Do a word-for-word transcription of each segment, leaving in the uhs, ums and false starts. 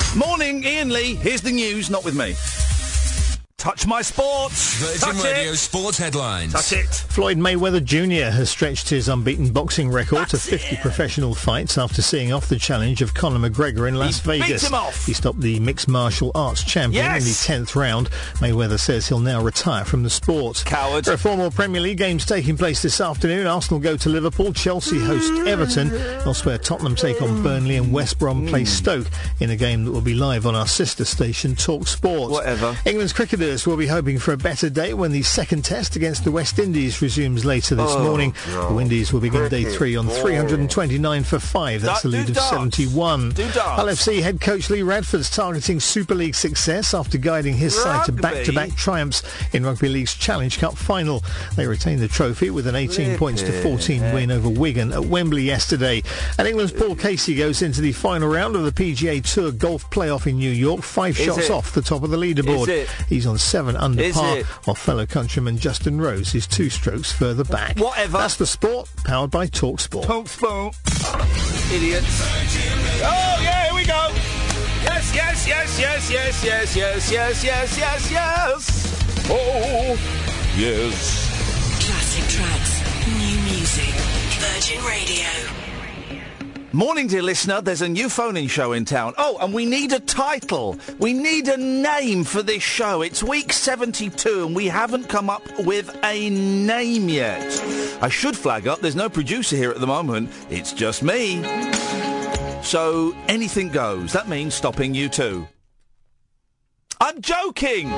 Morning, Ian Lee. Here's the news, not with me. Touch my sports. Virgin Touch Radio it. Sports Headlines. Touch it. Floyd Mayweather Junior has stretched his unbeaten boxing record That's to fifty it. professional fights after seeing off the challenge of Conor McGregor in Las He beat Vegas. him off. He stopped the mixed martial arts champion Yes. in the tenth round. Mayweather says he'll now retire from the sport. Coward. There are four more Premier League games taking place this afternoon. Arsenal go to Liverpool, Chelsea host Everton. Elsewhere, Tottenham take on Burnley and West Brom play Stoke in a game that will be live on our sister station, Talk Sport. Whatever. England's cricketers will be hoping for a better day when the second test against the West Indies resumes later this Oh, morning. God. The Windies will begin day three on three hundred twenty-nine for five. That's Do- the lead do of dance. seventy-one. Do dance. Hull F C head coach Lee Radford's targeting Super League success after guiding his side to Rugby? back-to-back triumphs in Rugby League's Challenge Cup final. They retained the trophy with an eighteen points to fourteen win over Wigan at Wembley yesterday. And England's Paul Casey goes into the final round of the P G A Tour Golf Playoff in New York, five Is shots it? off the top of the leaderboard. Is it? He's on seven under Is par, it? while fellow countryman Justin Rose is two strokes further back. Whatever. That's the sport, powered by Talk Sport. Talk sport. Idiots. Oh, yeah, here we go. Yes, yes, yes, yes, yes, yes, yes, yes, yes, yes, yes. Oh, yes. Classic tracks, new music, Virgin Radio. Morning, dear listener. There's a new phone-in show in town. Oh, and we need a title. We need a name for this show. It's week seventy-two, and we haven't come up with a name yet. I should flag up, there's no producer here at the moment. It's just me. So, anything goes. That means stopping you too. I'm joking!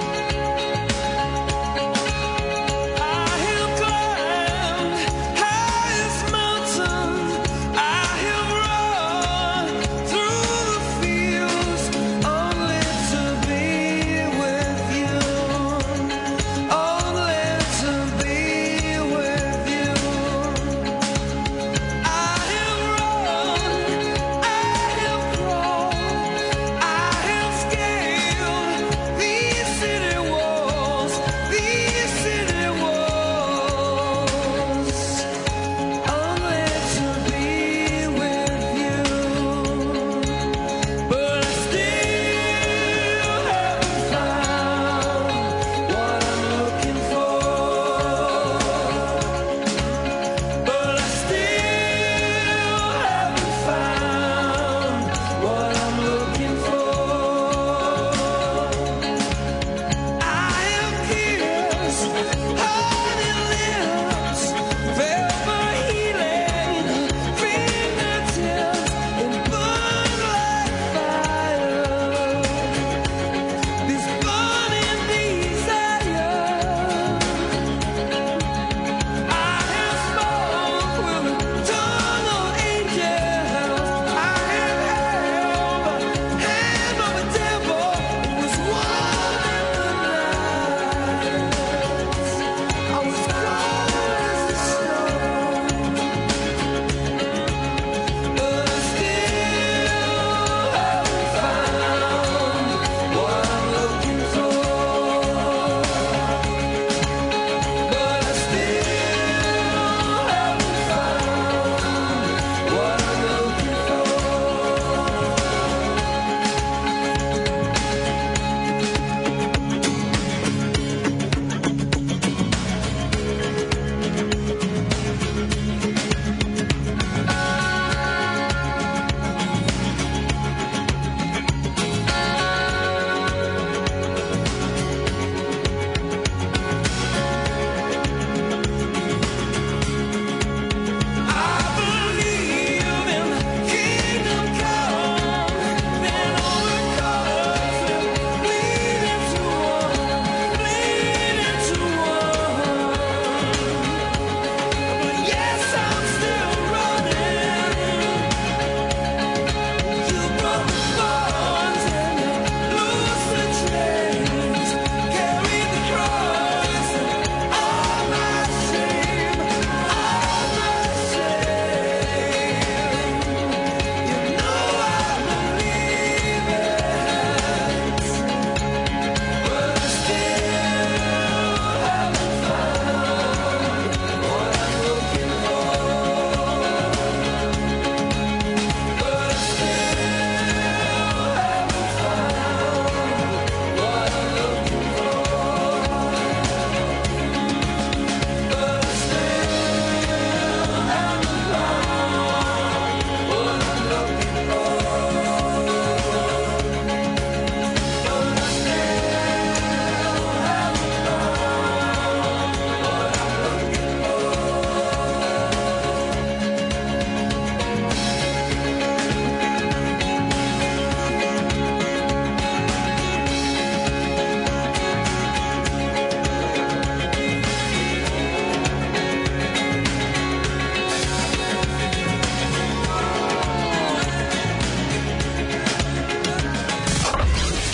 City walls.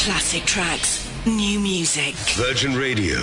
Classic tracks, new music. Virgin Radio.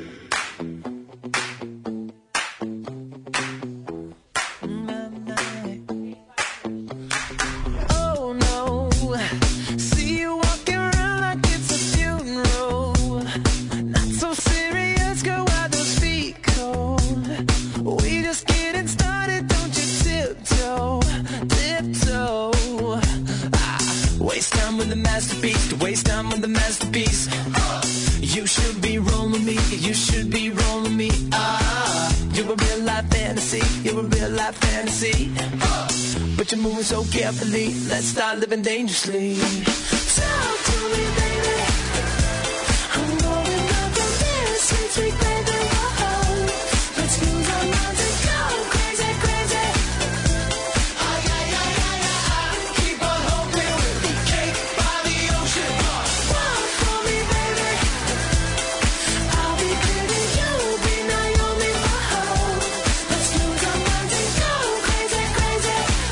So carefully, let's start living dangerously. Talk to me, baby. I'm going up from this sweet, sweet baby. Whoa. Let's lose our minds and go crazy, crazy. Ay, ay, ay, ay, ay, ay. Keep on hoping we'll be cake by the ocean. Walk for me, baby. I'll be pretty, you'll be Naomi. Whoa. Let's lose our minds and go crazy, crazy.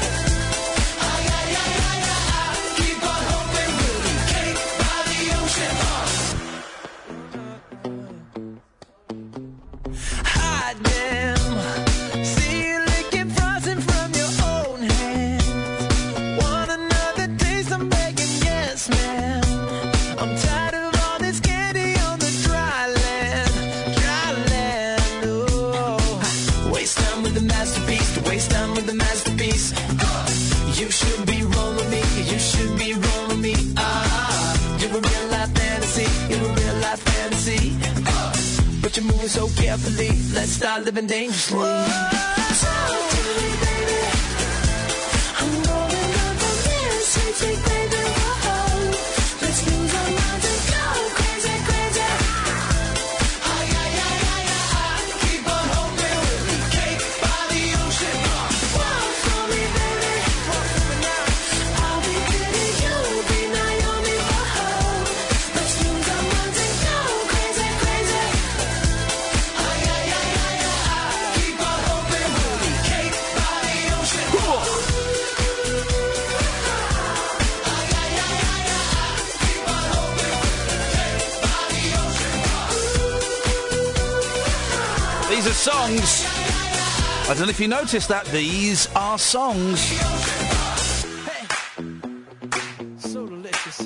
So carefully, let's start living dangerously. Talk to me, baby. I'm going up on this sweet, sweet baby. Whoa. Let's lose our minds and go crazy, crazy. Ay, ay, ay, ay, ay, ay. Keep on hoping we'll be cake by the ocean. Walk for me, baby. Walk for me now. I'll be pretty, you'll be Naomi. Whoa. Let's lose our minds and go crazy, crazy. These are songs. I don't know if you noticed that. These are songs. Hey. So delicious.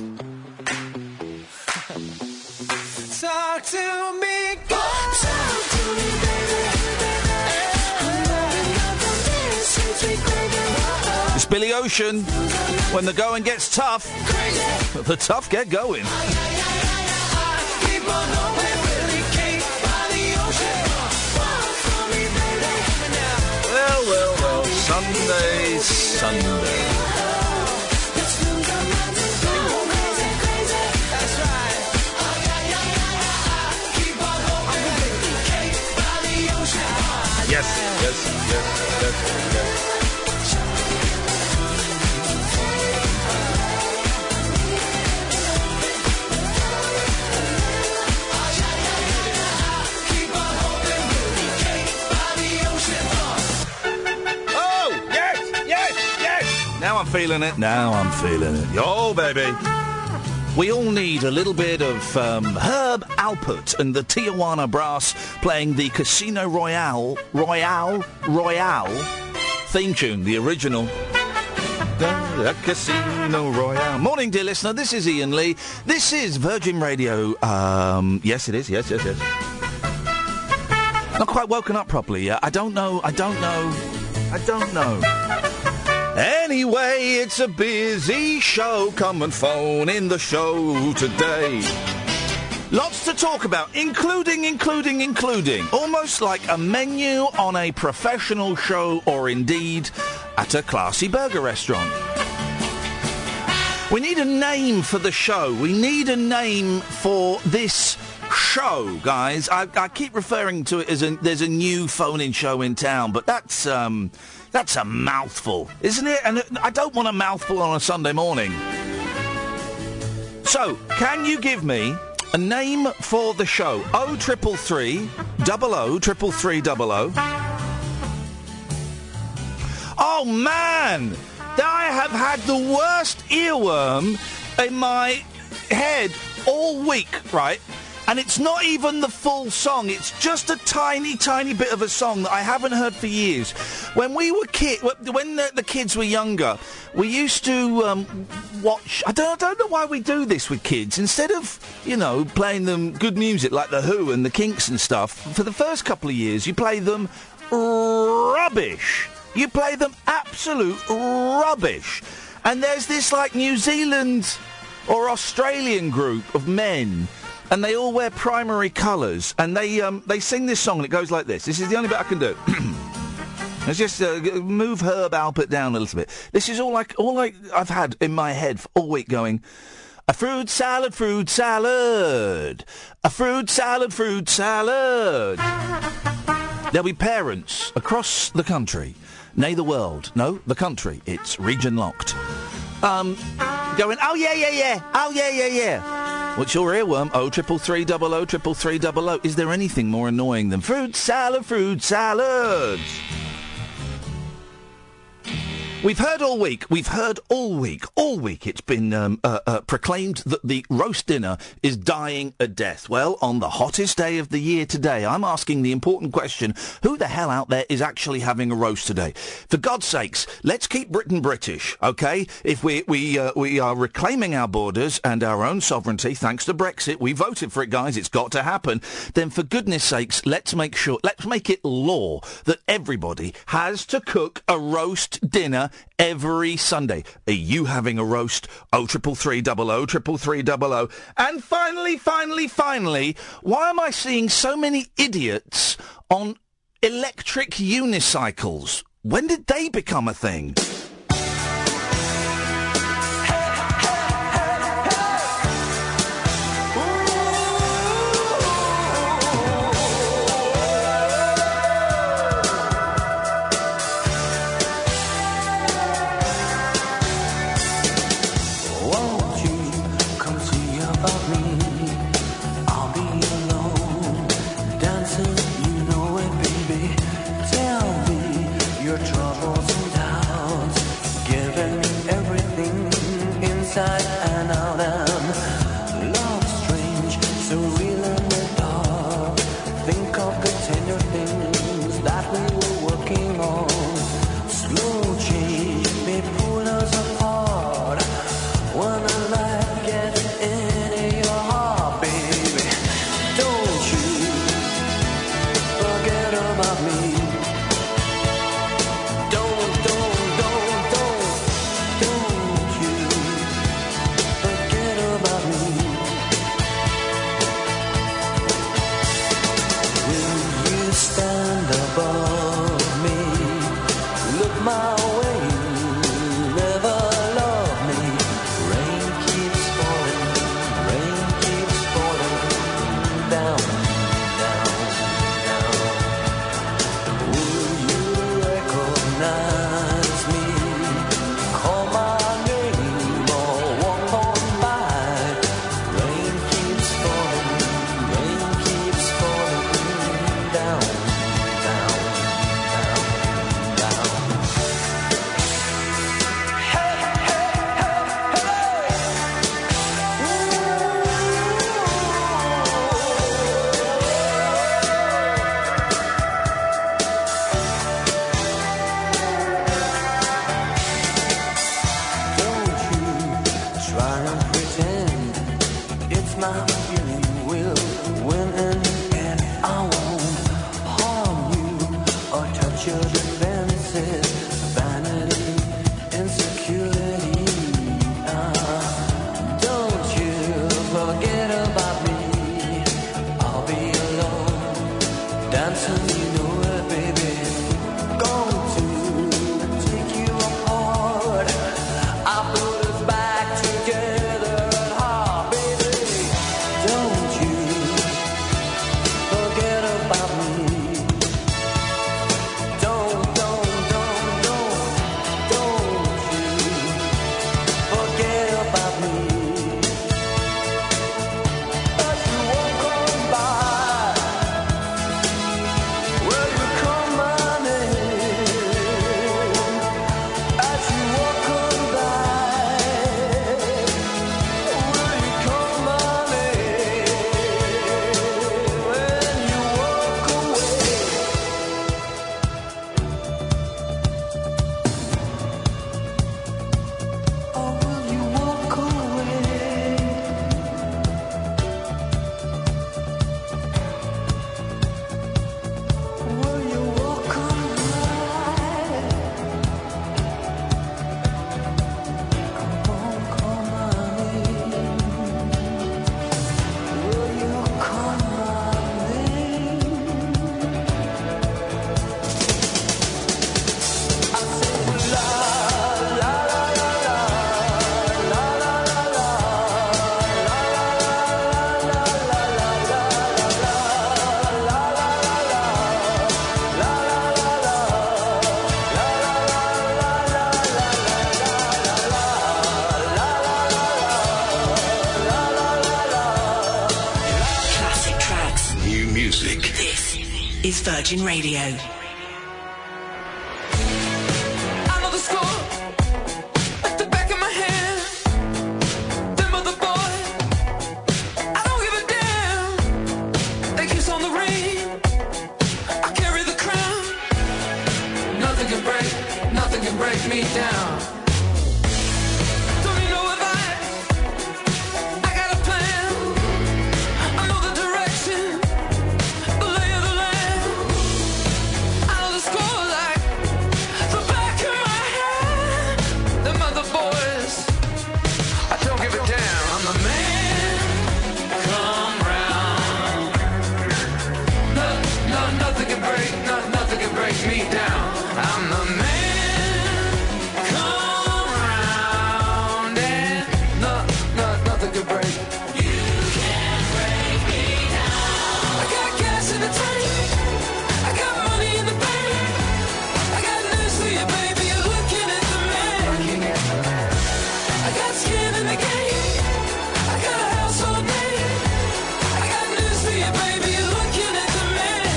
Talk to me, God. Talk to me, baby. I'm loving up on this sweet, sweet baby. It's Billy Ocean. When the going gets tough, the tough get going. Keep on hoping we'll be cake by the ocean. Well, well, well, Sunday, Sunday. That's right. Keep on hoping we'll be cake by the ocean. Yes, yes, yes, yes, yes. Now I'm feeling it. Now I'm feeling it. Yo, baby. We all need a little bit of um, Herb Alpert and the Tijuana Brass playing the Casino Royale, Royale, Royale theme tune, the original. The Casino Royale. Morning, dear listener. This is Ian Lee. This is Virgin Radio. Um, yes, it is. Yes, yes, yes. Not quite woken up properly yet. I don't know. I don't know. I don't know. Anyway, it's a busy show. Come and phone in the show today. Lots to talk about, including, including, including. Almost like a menu on a professional show or indeed at a classy burger restaurant. We need a name for the show. We need a name for this show, guys. I, I keep referring to it as a, there's a new phone-in show in town, but that's, um... that's a mouthful, isn't it? And I don't want a mouthful on a Sunday morning. So, can you give me a name for the show? O triple three double O triple three double O. Oh man, I have had the worst earworm in my head all week, right? And it's not even the full song. It's just a tiny, tiny bit of a song that I haven't heard for years. When we were kid, when the, the kids were younger, we used to um, watch. I don't, I don't know why we do this with kids. Instead of, you know, playing them good music like the Who and the Kinks and stuff, for the first couple of years, you play them rubbish. You play them absolute rubbish. And there's this like New Zealand or Australian group of men. And they all wear primary colours, and they um, they sing this song, and it goes like this. This is the only bit I can do. Let's just uh, move Herb Alpert down a little bit. This is all like all like I've had in my head all week going, a fruit salad, fruit salad, a fruit salad, fruit salad. There'll be parents across the country, nay the world, no, the country, it's region locked, um, going, oh yeah, yeah, yeah, oh yeah, yeah, yeah. What's your earworm? Oh, triple three double oh, triple three double oh. Is there anything more annoying than fruit salad, fruit salads? We've heard all week, we've heard all week, all week it's been um, uh, uh, proclaimed that the roast dinner is dying a death. Well, on the hottest day of the year today, I'm asking the important question, who the hell out there is actually having a roast today? For God's sakes, let's keep Britain British, OK? If we we uh, we are reclaiming our borders and our own sovereignty, thanks to Brexit, we voted for it, guys, it's got to happen, then for goodness sakes, let's make sure, let's make it law that everybody has to cook a roast dinner every Sunday. Are you having a roast? Oh, triple three double oh, triple three double oh. And finally, finally, finally, why am I seeing so many idiots on electric unicycles? When did they become a thing? is Virgin Radio. I know the score at the back of my hand. Them other boys, I don't give a damn. They kiss on the ring, I carry the crown. Nothing can break, nothing can break me down. Don't need no advice, I got a plan. I know the direction, the lay of the land. I know the score like the back of my hand. Them other boys, I don't give a damn. I'm the man, come round. No, no, nothing can break, no, nothing can break me down. I'm the man, come round, and no, no, nothing can break. You can't break me down. I got gas in the tank, I got money in the bank. I got news for you, baby, you're looking at the man. I got skin in the game, I got a household name. I got news for you, baby, you're looking at the man.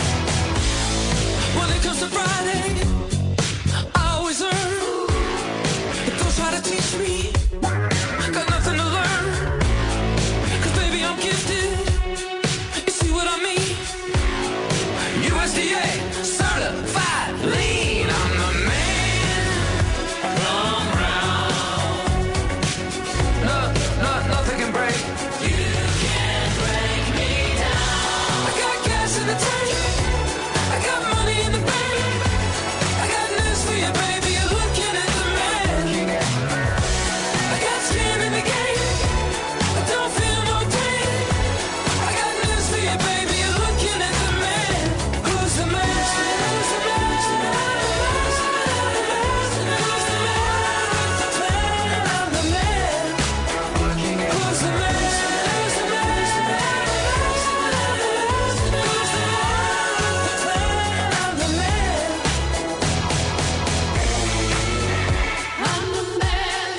When it comes to Friday, I always earn. But don't try to teach me, got nothing to learn. Cause baby, I'm gifted, you see what I mean? U S D A certified lean. I'm the man, come round. No, no, nothing can break. You can't break me down. I got gas in the tank, I got money in the bank. I got news for you, baby, you're looking at the man. I got skin in the game, I don't feel no pain. I got news for you, baby, you're looking at the man. Who's the man? Who's the man? Who's the man? Who's the man? I'm the man. Who's the man? Who's the man? Who's the man? I'm the man. I'm the man.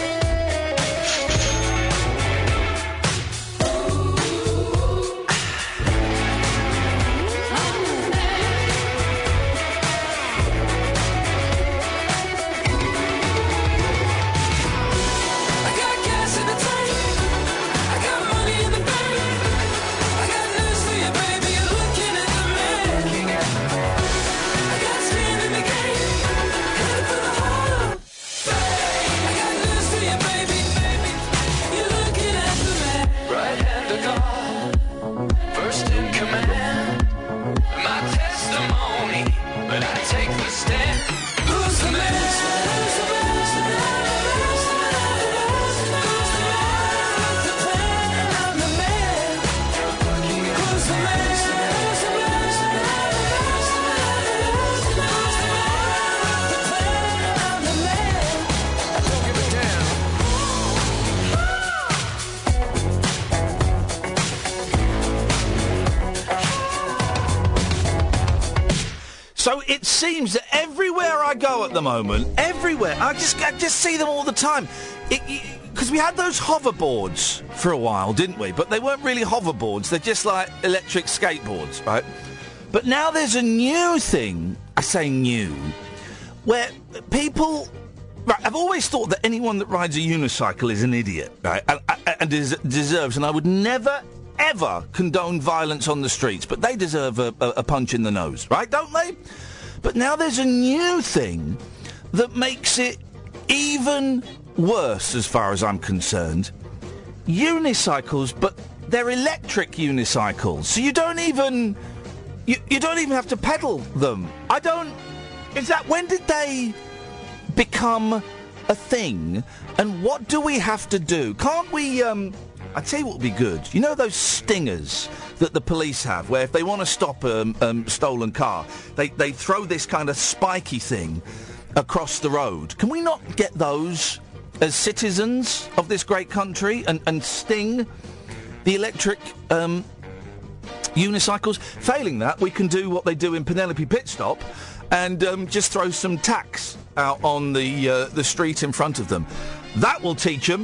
I got gas in the tank, I got money in the bank. I got news for you, baby, you're looking at the man. I got skin in the game, headed for the heart. I got news for you, baby, baby, you're looking at the man. Right hand of God, first in command. My testimony, but I take the stand. Who's the man? Who's the man? Who's the man? Who's the man? I'm the man. Who's the man? Who's the man? Who's the man? I'm the man. I don't give a damn. So it seems that everywhere I go at the moment, everywhere, I just I just see them all the time. Because we had those hoverboards for a while, didn't we? But they weren't really hoverboards. They're just like electric skateboards, right? But now there's a new thing, I say new, where people... Right, I've always thought that anyone that rides a unicycle is an idiot, right? And, and des- deserves, and I would never, ever condone violence on the streets, but they deserve a, a, a punch in the nose, right? Don't they? But now there's a new thing that makes it even worse, as far as I'm concerned. Unicycles, but they're electric unicycles, so you don't even you, you don't even have to pedal them. I don't. Is that when did they become a thing? And what do we have to do? Can't we? Um, I tell you what would be good. You know those stingers that the police have, where if they want to stop a um, um, stolen car, they they throw this kind of spiky thing across the road. Can we not get those as citizens of this great country and, and sting the electric um, unicycles? Failing that, we can do what they do in Penelope Pitstop and um, just throw some tacks out on the uh, the street in front of them. That will teach them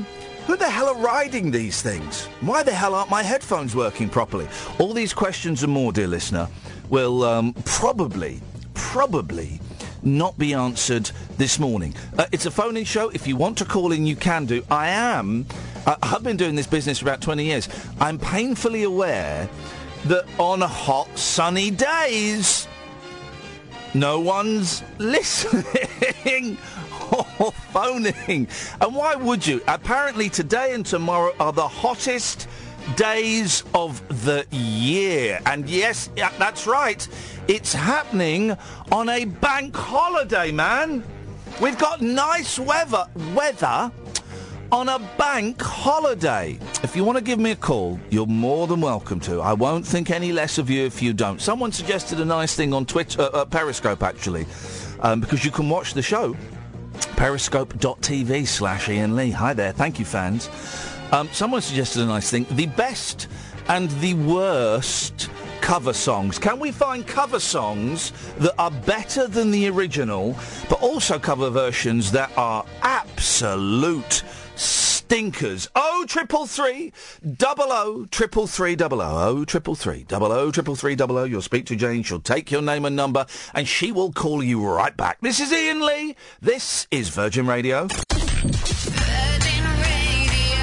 Who the hell are riding these things? Why the hell aren't my headphones working properly? All these questions and more, dear listener, will um, probably, probably not be answered this morning. Uh, it's a phone-in show. If you want to call in, you can do. I am... Uh, I've been doing this business for about twenty years. I'm painfully aware that on hot, sunny days, no one's listening or phoning. And why would you? Apparently today and tomorrow are the hottest days of the year. And yes, yeah, that's right. It's happening on a bank holiday, man. We've got nice weather, weather on a bank holiday. If you want to give me a call, you're more than welcome to. I won't think any less of you if you don't. Someone suggested a nice thing on Twitter, uh, uh, Periscope, actually, um, because you can watch the show. Periscope.tv slash Ian Lee. Hi there. Thank you, fans. Um, someone suggested a nice thing. The best and the worst cover songs. Can we find cover songs that are better than the original, but also cover versions that are absolute stinkers? Oh, triple three, double oh, triple three, double oh, oh, triple three, double oh, triple three, double oh. You'll speak to Jane. She'll take your name and number, and she will call you right back. This is Ian Lee. This is Virgin Radio. Virgin Radio.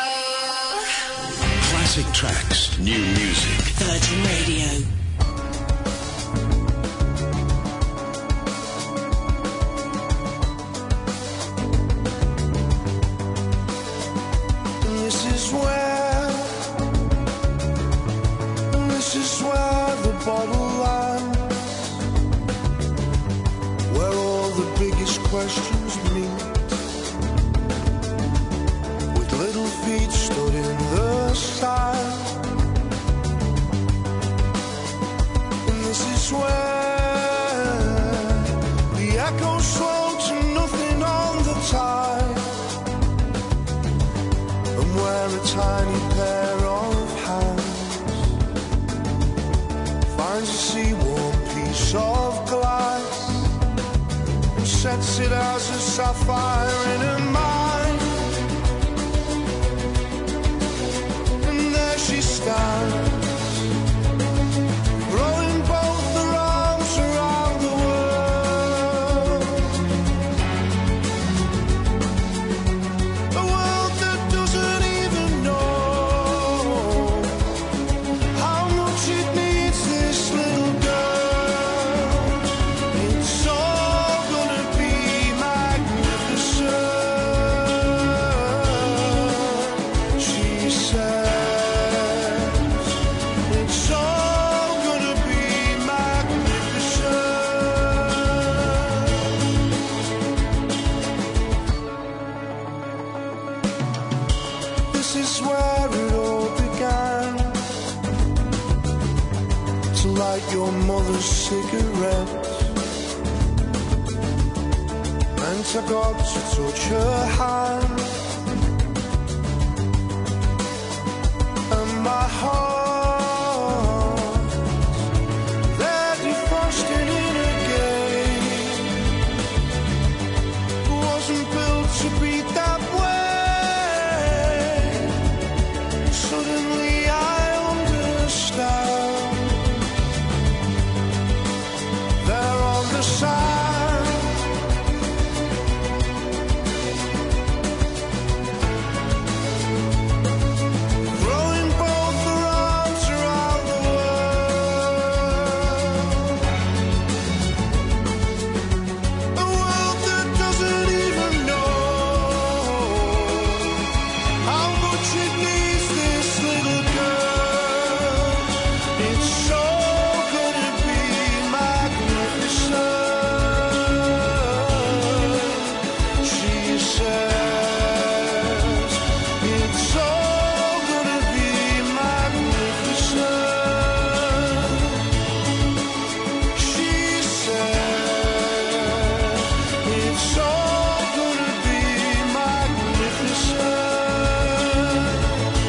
Classic tracks, new music. Virgin Radio. This is where, this is where the bottle lands, where all the biggest questions meet, with little feet stood in the sand. And this is where the echoes flow to nothing on the tide, where a tiny pair of hands finds a sea-warm piece of glass and sets it as a sapphire in her mind. And there she stands, rolling both her arms around the world. A world that doesn't even know how much it needs this little girl. It's all gonna be magnificent, she says. It's all gonna be magnificent. This is where it all began, to light your mother's cigarettes, and to God to touch her hand, and my heart, they're defrosting in again, wasn't built to be that way. Suddenly I understand, they're on the side, throwing both their arms around the world. A world that doesn't even know how much it needs this little girl. It's all gonna be magnificent, she says. It's all gonna be magnificent, she says. It's all gonna be magnificent.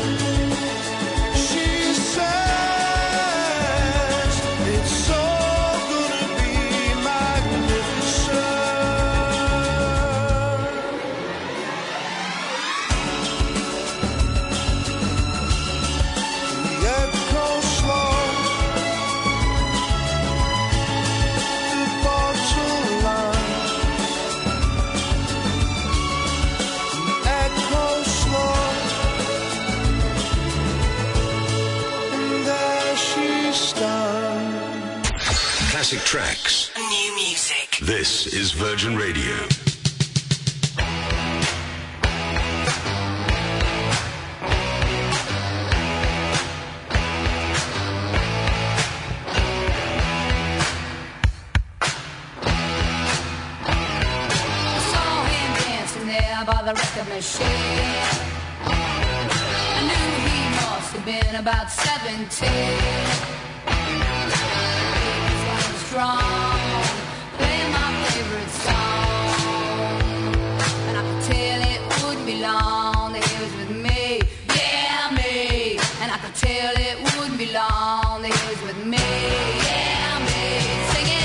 classic tracks. New music. This is Virgin Radio. By the record machine, I knew he must have been about seventeen. He was going strong, playing my favorite song, and I could tell it wouldn't be long that he was with me, yeah me. And I could tell it wouldn't be long that he was with me, yeah me. Singing.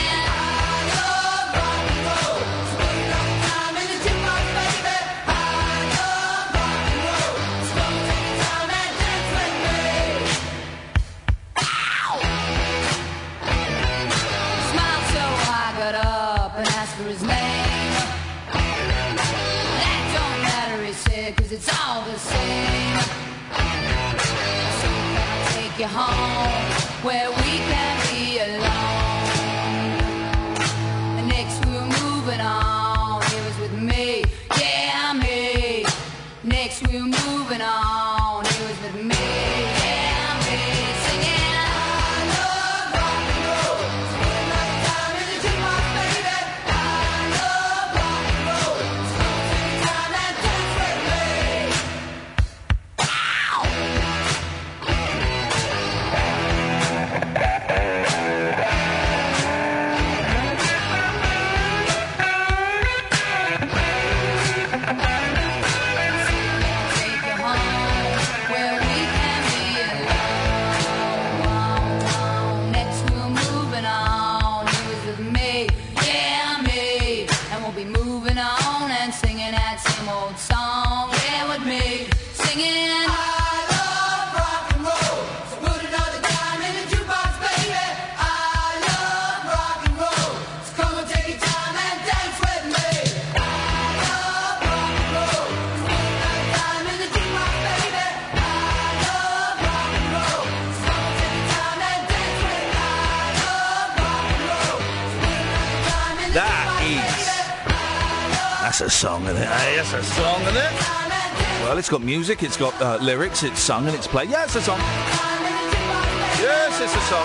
For his name, that don't matter, he said, 'cause it's all the same. So can I take you home where we can be alone? And next we were moving on, he was with me, yeah me. Next we were moving on, he was with me, yeah me. Singing. That's a song, isn't it? Hey, that's a song, isn't it? Well, it's got music, it's got uh, lyrics, it's sung and it's played. Yeah, it's a song. Yes, it's a song.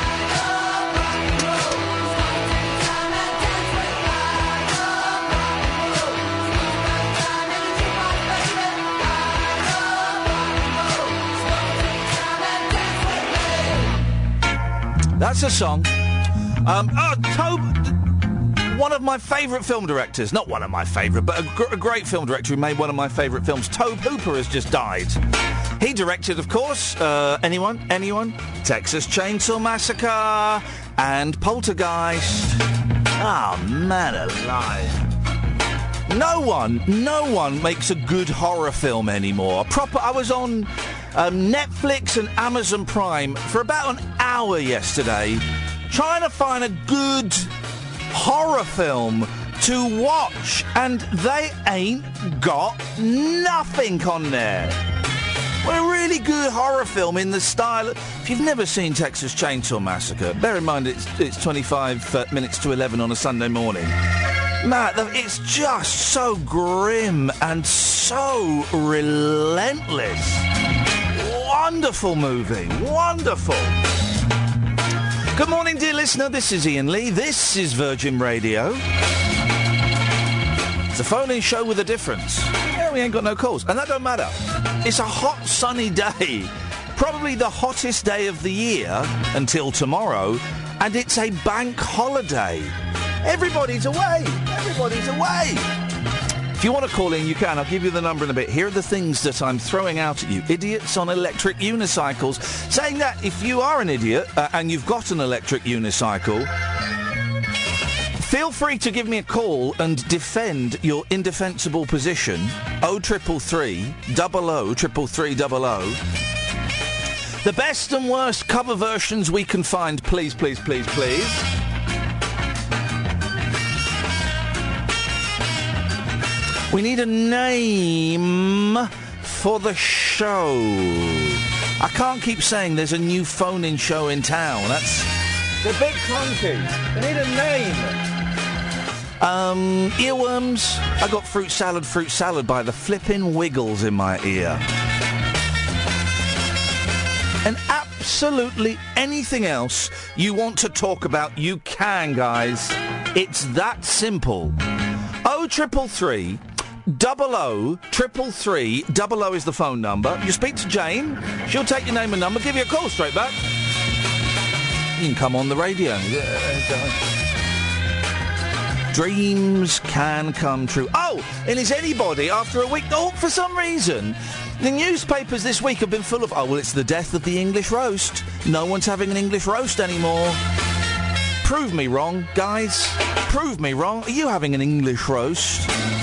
That's a song. Um, oh, Tobe... One of my favourite film directors, not one of my favourite, but a, gr- a great film director who made one of my favourite films, Tobe Hooper, has just died. He directed, of course, uh, anyone? Anyone? Texas Chainsaw Massacre and Poltergeist. Ah, oh, man alive. No one, no one makes a good horror film anymore. Proper, I was on um, Netflix and Amazon Prime for about an hour yesterday, trying to find a good horror film to watch, and they ain't got nothing on there. Well, a really good horror film in the style... If you've never seen Texas Chainsaw Massacre, bear in mind it's, it's twenty-five uh, minutes to eleven on a Sunday morning. Matt, it's just so grim and so relentless. Wonderful movie. Wonderful. Good morning, dear listener. This is Ian Lee. This is Virgin Radio. It's a phone-in show with a difference. Yeah, we ain't got no calls. And that don't matter. It's a hot, sunny day. Probably the hottest day of the year until tomorrow. And it's a bank holiday. Everybody's away. Everybody's away. If you want to call in, you can. I'll give you the number in a bit. Here are the things that I'm throwing out at you. Idiots on electric unicycles. Saying that, if you are an idiot uh, and you've got an electric unicycle, feel free to give me a call and defend your indefensible position. oh triple three, double oh, triple three double oh. The best and worst cover versions we can find, please, please, please, please. We need a name for the show. I can't keep saying there's a new phone-in show in town. That's They're a bit clunky. They need a name. Um, earworms. I got fruit salad, fruit salad by the flipping wiggles in my ear. And absolutely anything else you want to talk about, you can, guys. It's that simple. Oh triple three, double O, triple three, double O is the phone number. You speak to Jane, she'll take your name and number, give you a call straight back. You can come on the radio. Dreams can come true. Oh, and is anybody, after a week, oh, for some reason, the newspapers this week have been full of, oh, well, it's the death of the English roast. No one's having an English roast anymore. Prove me wrong, guys. Prove me wrong. Are you having an English roast?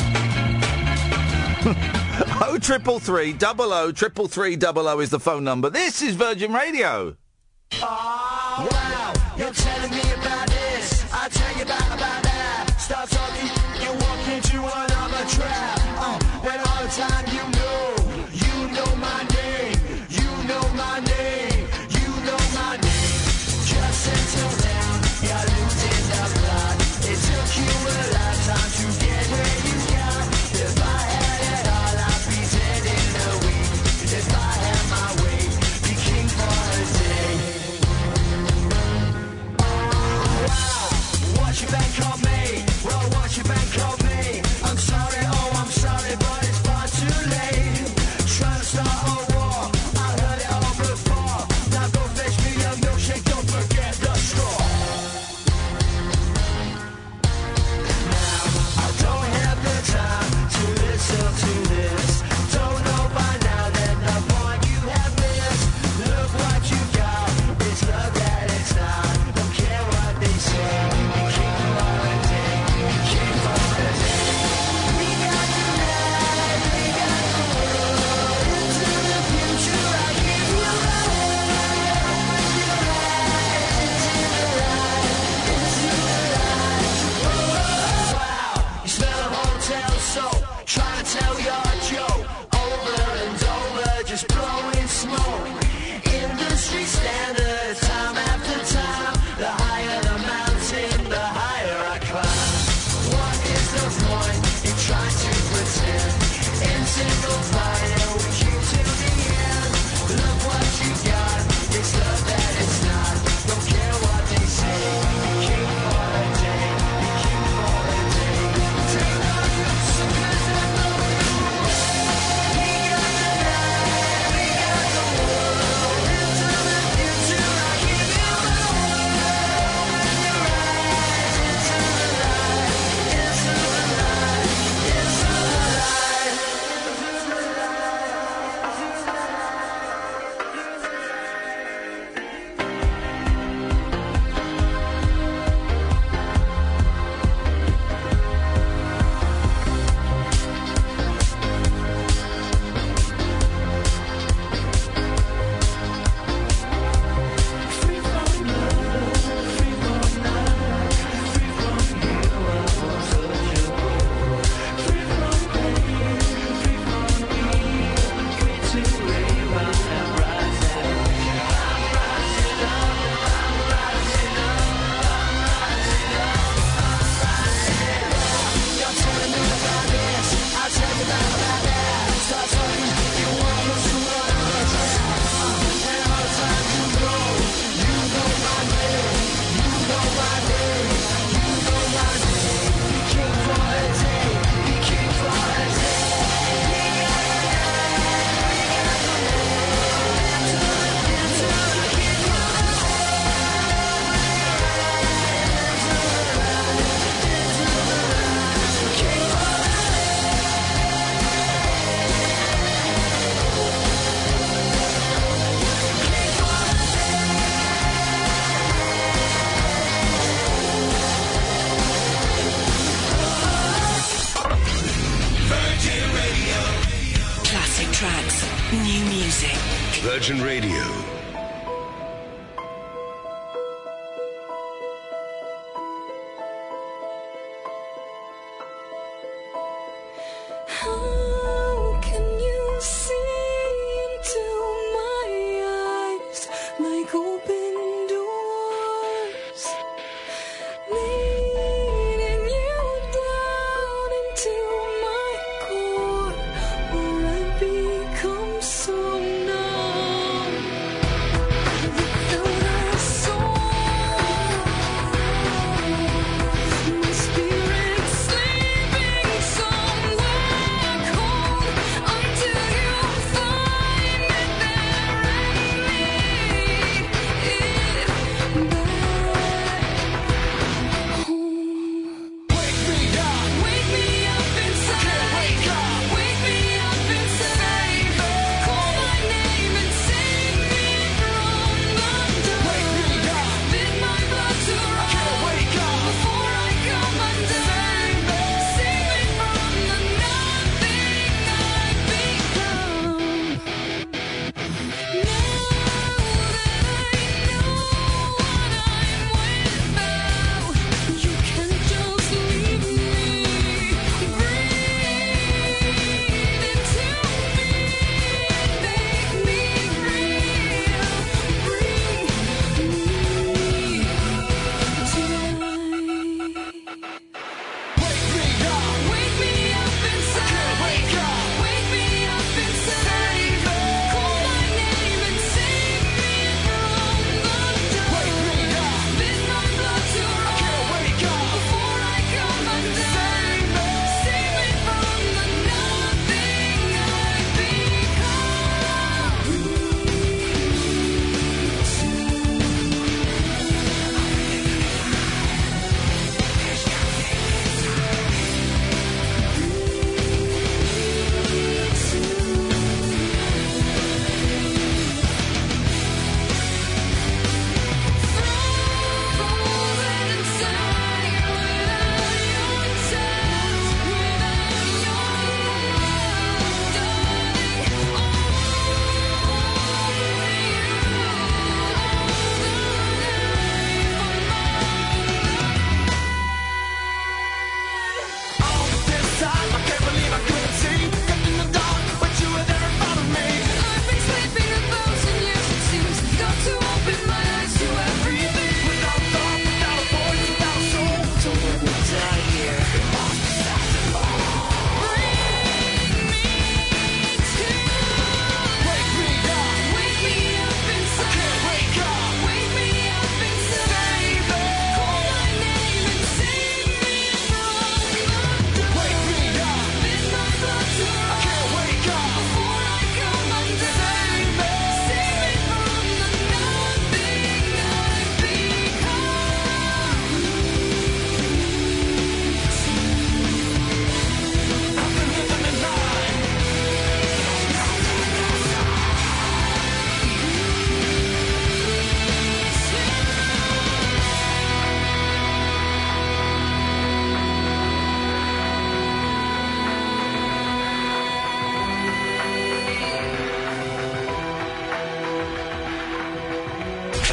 Oh, triple three, double O, triple three, double O is the phone number. This is Virgin Radio. Oh, wow, you're telling me about this. I'll tell you about, about that. Start talking, you walk into another trap. Uh, when all the time you know, you know my name. You know my name. You know my name. Just settle down, you're losing the plot. It took you a lifetime to get where you got. If I had it all, I'd be dead in a week. If I had my way, be king for a day. What's your bank called me? Well, what's your bank called me? I'm sorry, oh, I'm sorry, but it's far too late. Trying to start a war, I heard it all before. Now go fetch me a milkshake, don't forget the straw. Now, I don't have the time to listen to this. Don't know by now that the point you have missed. Look what you got, it's love that it's not. Don't care what they say. Tell your joke over and over, just blowing smoke. Industry standard, time after time. The higher the mountain, the higher I climb. What is the point in trying to pretend? In single file, we keep till the end. Look what you got, it's love that it's not. Don't care what they say. Be king for a day, be king for a day. Take all your suckers and the New music. Virgin Radio. How can you see into my eyes like open doors?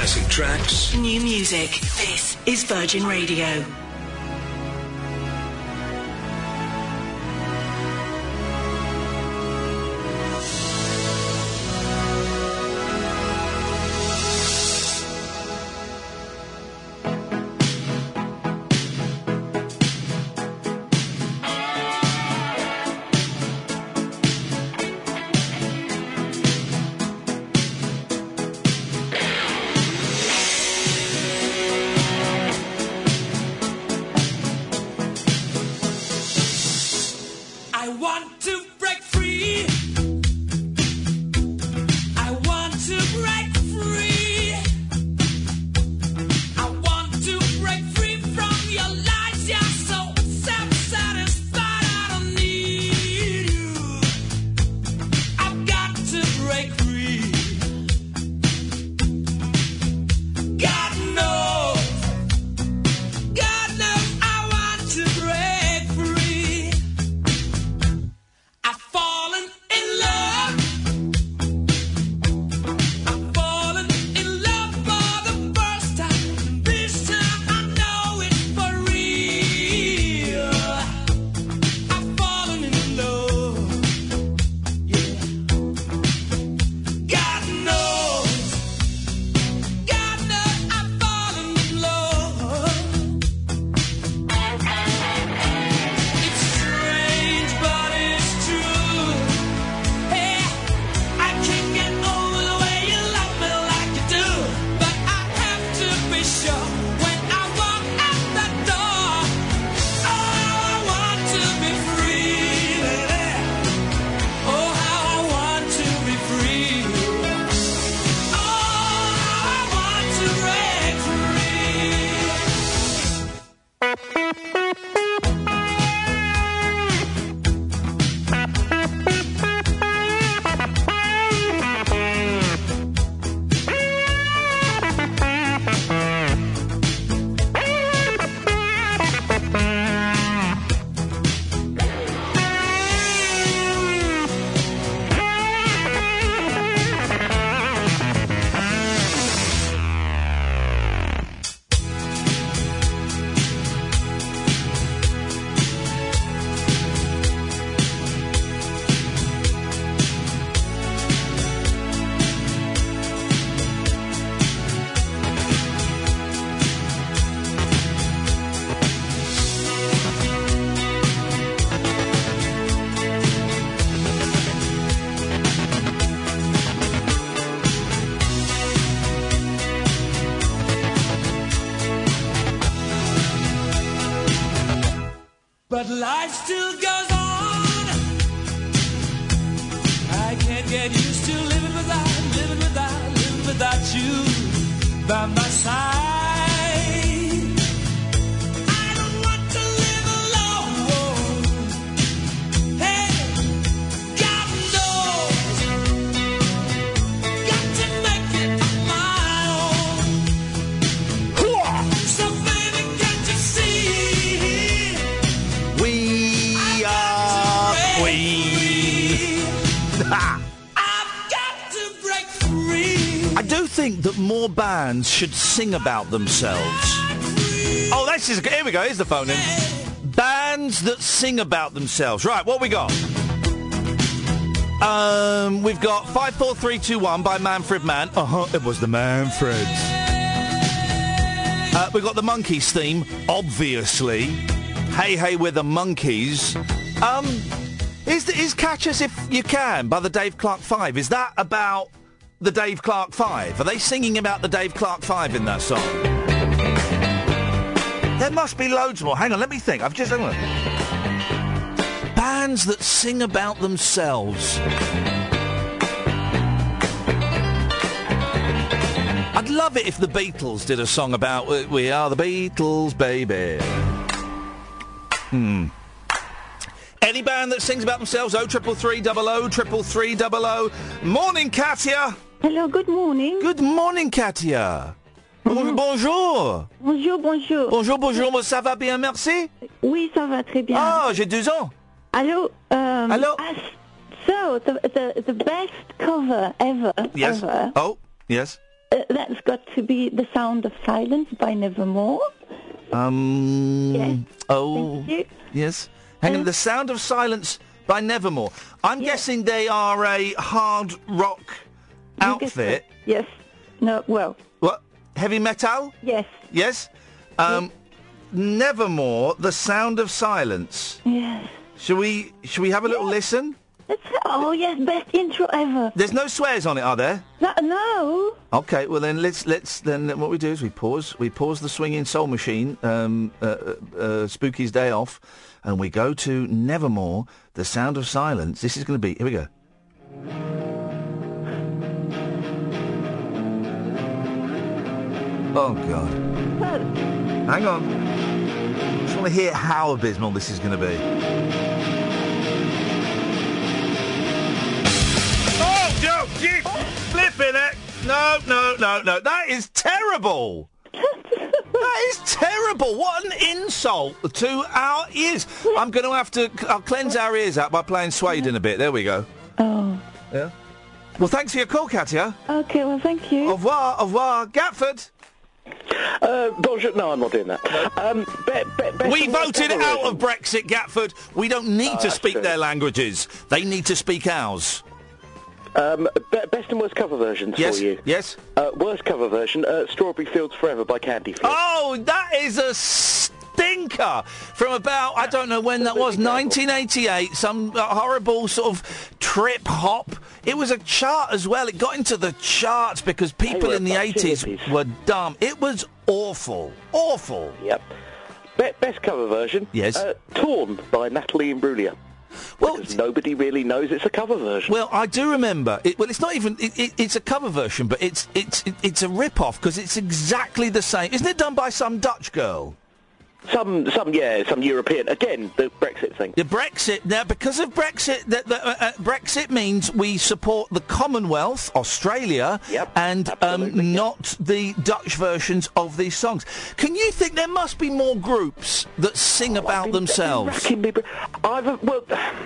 Classic tracks. New music. This is Virgin Radio. But life still goes on. I can't get used to living without, living without, living without you by my side. I don't want to live alone. Hey, God knows, got to make it on my own. So baby, can't you see? We are Queen. I've got to break free. I do think that more bands should sing about themselves. Oh, this is here we go. Here's the phone in. Bands that sing about themselves. Right, what we got? Um, we've got five, four, three, two, one by Manfred Mann. Uh huh. It was the Manfreds. Uh, we've got the Monkeys theme, obviously. Hey, hey, we're the Monkeys. Um, is is Catch Us If You Can by the Dave Clark Five? Is that about the Dave Clark Five? Are they singing about the Dave Clark Five in that song? There must be loads more. Hang on, let me think. I've just... Hang on. Bands that sing about themselves. I'd love it if the Beatles did a song about uh, we are the Beatles, baby. Hmm. Any band that sings about themselves, oh triple three double oh triple three double oh. Morning, Katia. Hello, good morning. Good morning, Katia. Bon- bonjour. Bonjour, bonjour. Bonjour, bonjour. Ça va bien, merci. Oui, ça va très bien. Oh, j'ai deux ans. Hello. Um, Hello. as- So, the, the the best cover ever. Yes. Ever Oh, yes. uh, that's got to be The Sound of Silence by Nevermore. Um. Yes. Oh. Thank you. Yes. Hang on. Uh, The Sound of Silence by Nevermore. I'm Yes. guessing they are a hard rock You guessed outfit. it. Yes. No, well, What? Heavy metal? yes. Yes. Um. Nevermore. The Sound of Silence. Yes. Should we? Should we have a little listen? That's, oh, yes, best intro ever. There's no swears on it, are there? No, no. Okay, well then let's let's then what we do is we pause we pause the swinging soul machine, um, uh, uh, uh, Spooky's Day Off, and we go to Nevermore, The Sound of Silence. This is going to be here we go. Oh God! Well, Hang on. I just want to hear how abysmal this is going to be. Oh no! You flipping it! No, no, no, no! That is terrible. That is terrible. What an insult to our ears. I'm going to have to. I'll cleanse our ears out by playing Suede in a bit. There we go. oh. Yeah. Well, thanks for your call, Katia. Okay, well, thank you. Au revoir, au revoir, Gatford. Uh, bonjour. No, I'm not doing that. Um, be, be, best We and worst voted cover out version. of Brexit, Gatford. We don't need to that's speak true. their languages. They need to speak ours. Um, be, best and worst cover versions Yes, for you. yes. Uh, worst cover version, uh, Strawberry Fields Forever by Candy Fields. Oh, that is a stinker from about, I don't know when that was, nineteen eighty-eight, some uh, horrible sort of trip hop. It was a chart as well. It got into the charts because people were in the a bunch of eighties hippies. were dumb. It was awful. Awful. Yep. Be- best cover version, Yes. uh, Torn by Natalie Imbruglia. Well, Because nobody really knows it's a cover version. Well, I do remember. It, well, it's not even. It, it, it's a cover version, but it's it's it, it's a rip-off because it's exactly the same. Isn't it done by some Dutch girl? Some, some, yeah, some European. Again, the Brexit thing. The Brexit now, because of Brexit, the, the, uh, uh, Brexit means we support the Commonwealth, Australia, Yep, and um, absolutely, yeah. not the Dutch versions of these songs. Can you think there must be more groups that sing about I've been- themselves? I've been racking me br- I've, well,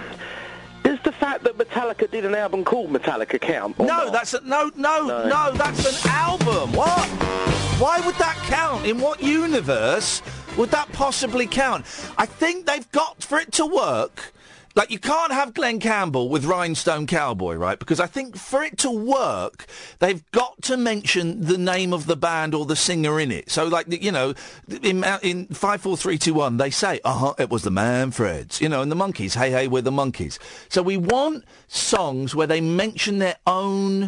does the fact that Metallica did an album called Metallica count? or No, not? that's a, no, no, no, No. that's an album. What? Why would that count? In what universe would that possibly count? I think they've got, for it to work, like you can't have Glenn Campbell with Rhinestone Cowboy, right? Because I think for it to work, they've got to mention the name of the band or the singer in it. So, like, you know, in, in five, four, three, two, one, they say, uh-huh, it was the Manfreds, you know, and the Monkeys, hey, hey, we're the Monkeys. So we want songs where they mention their own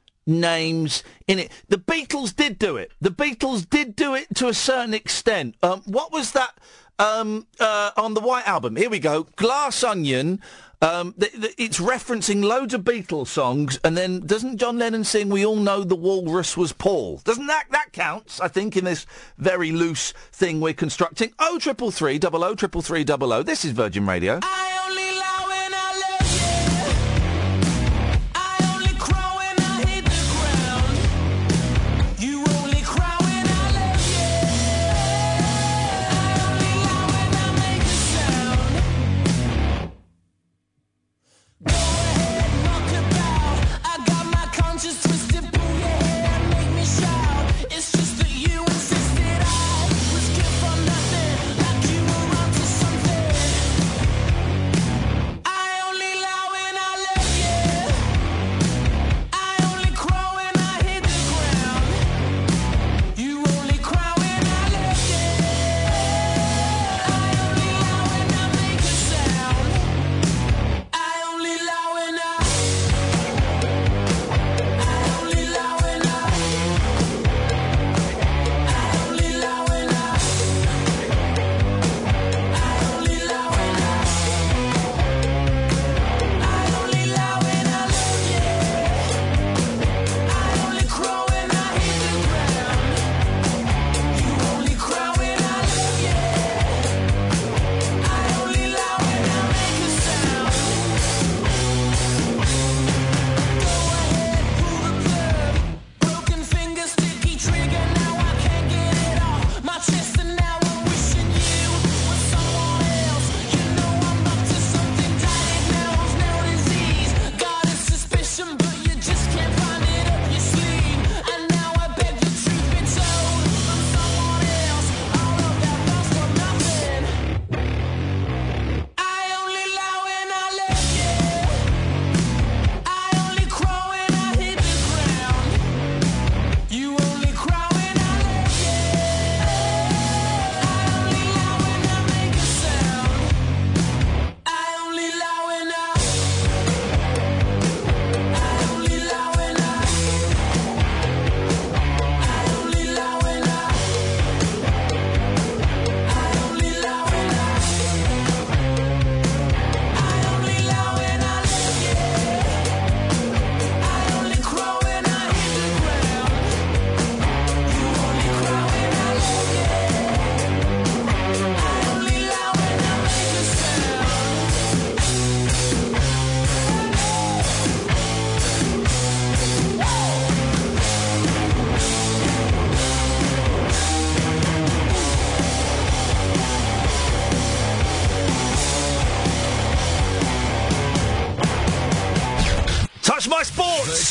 names in it. The Beatles did do it. The Beatles did do it to a certain extent. Um, what was that um, uh, on the White Album? Here we go. Glass Onion. Um, th- th- it's referencing loads of Beatles songs, and then doesn't John Lennon sing "We All Know the Walrus Was Paul"? Doesn't that that counts? I think in this very loose thing we're constructing. Oh, triple three double oh triple three double oh. This is Virgin Radio. I only lie when I love you. I only cry when I hit the ground. You only cry when I love you. I only lie when I make a sound. Go ahead, knock about. I got my conscience twisted, pull your hair, make me shout. It's just that you insisted I was good for nothing, like you were onto something.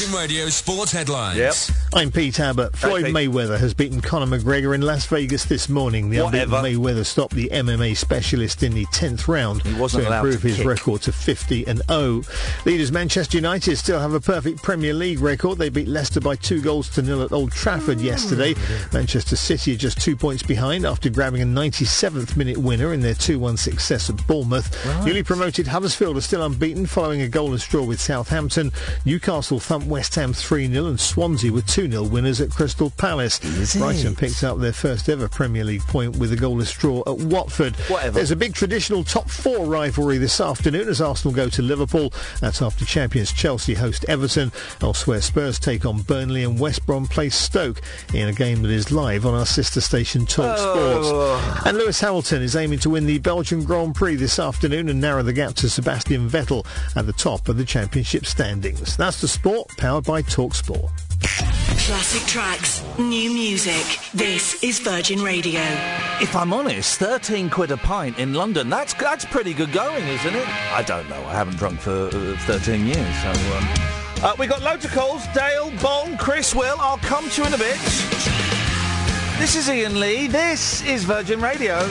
Virgin Radio Sports Headlines. Yep. I'm Pete Abbott. Floyd Pete. Mayweather has beaten Conor McGregor in Las Vegas this morning. The unbeaten Whatever. Mayweather stopped the M M A specialist in the tenth round He wasn't to allowed improve to his kick. record to fifty and oh. Leaders Manchester United still have a perfect Premier League record. They beat Leicester by two goals to nil at Old Trafford yesterday. Manchester City are just two points behind after grabbing a ninety-seventh minute winner in their two one success at Bournemouth. Newly promoted Huddersfield are still unbeaten following a goalless draw with Southampton. Newcastle thumped West Ham three nil and Swansea were two nil winners at Crystal Palace. Is Brighton it? picked up their first ever Premier League point with a goalless draw at Watford. Whatever. There's a big traditional top four rivalry this afternoon as Arsenal go to Liverpool. That's after champions Chelsea host Everton. Elsewhere, Spurs take on Burnley and West Brom play Stoke in a game that is live on our sister station Talk Oh. Sports. And Lewis Hamilton is aiming to win the Belgian Grand Prix this afternoon and narrow the gap to Sebastian Vettel at the top of the championship standings. That's the sport, powered by Talk Sport. Classic tracks, new music. This is Virgin Radio. If I'm honest, thirteen quid a pint in London, that's that's pretty good going, isn't it? I don't know. I haven't drunk for uh, thirteen years, so... Um, uh, we got loads of calls. Dale, Bon, Chris, Will. I'll come to you in a bit. This is Ian Lee. This is Virgin Radio.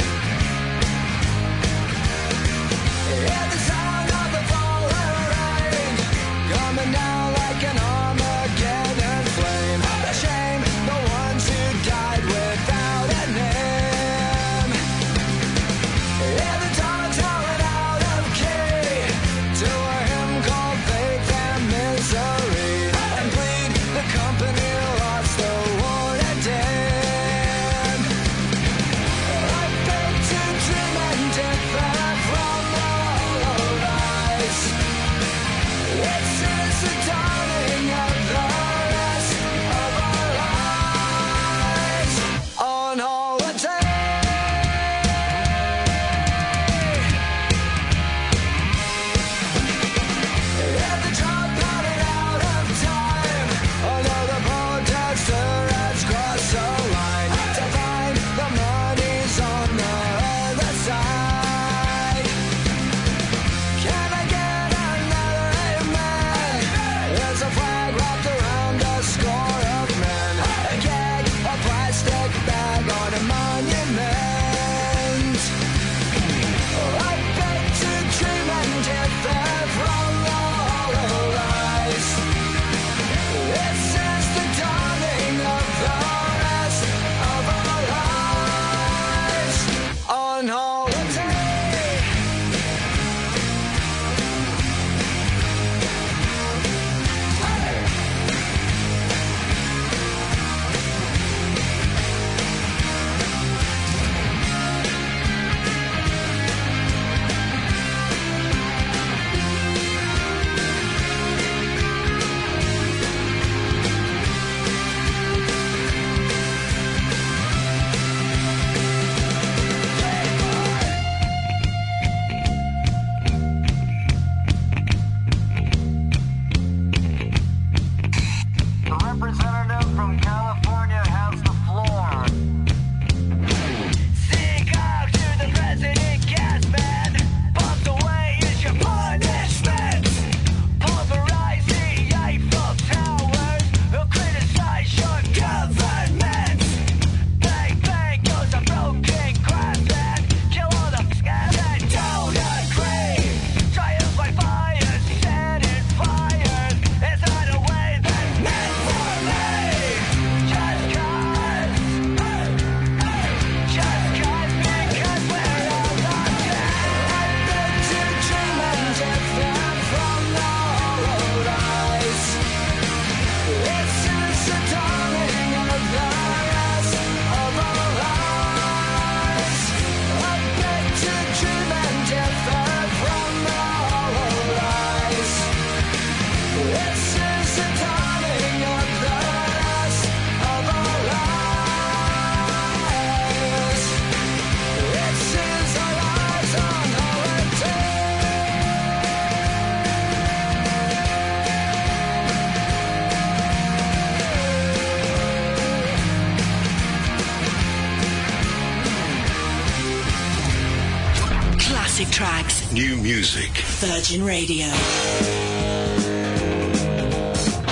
Classic tracks, New music. Virgin Radio.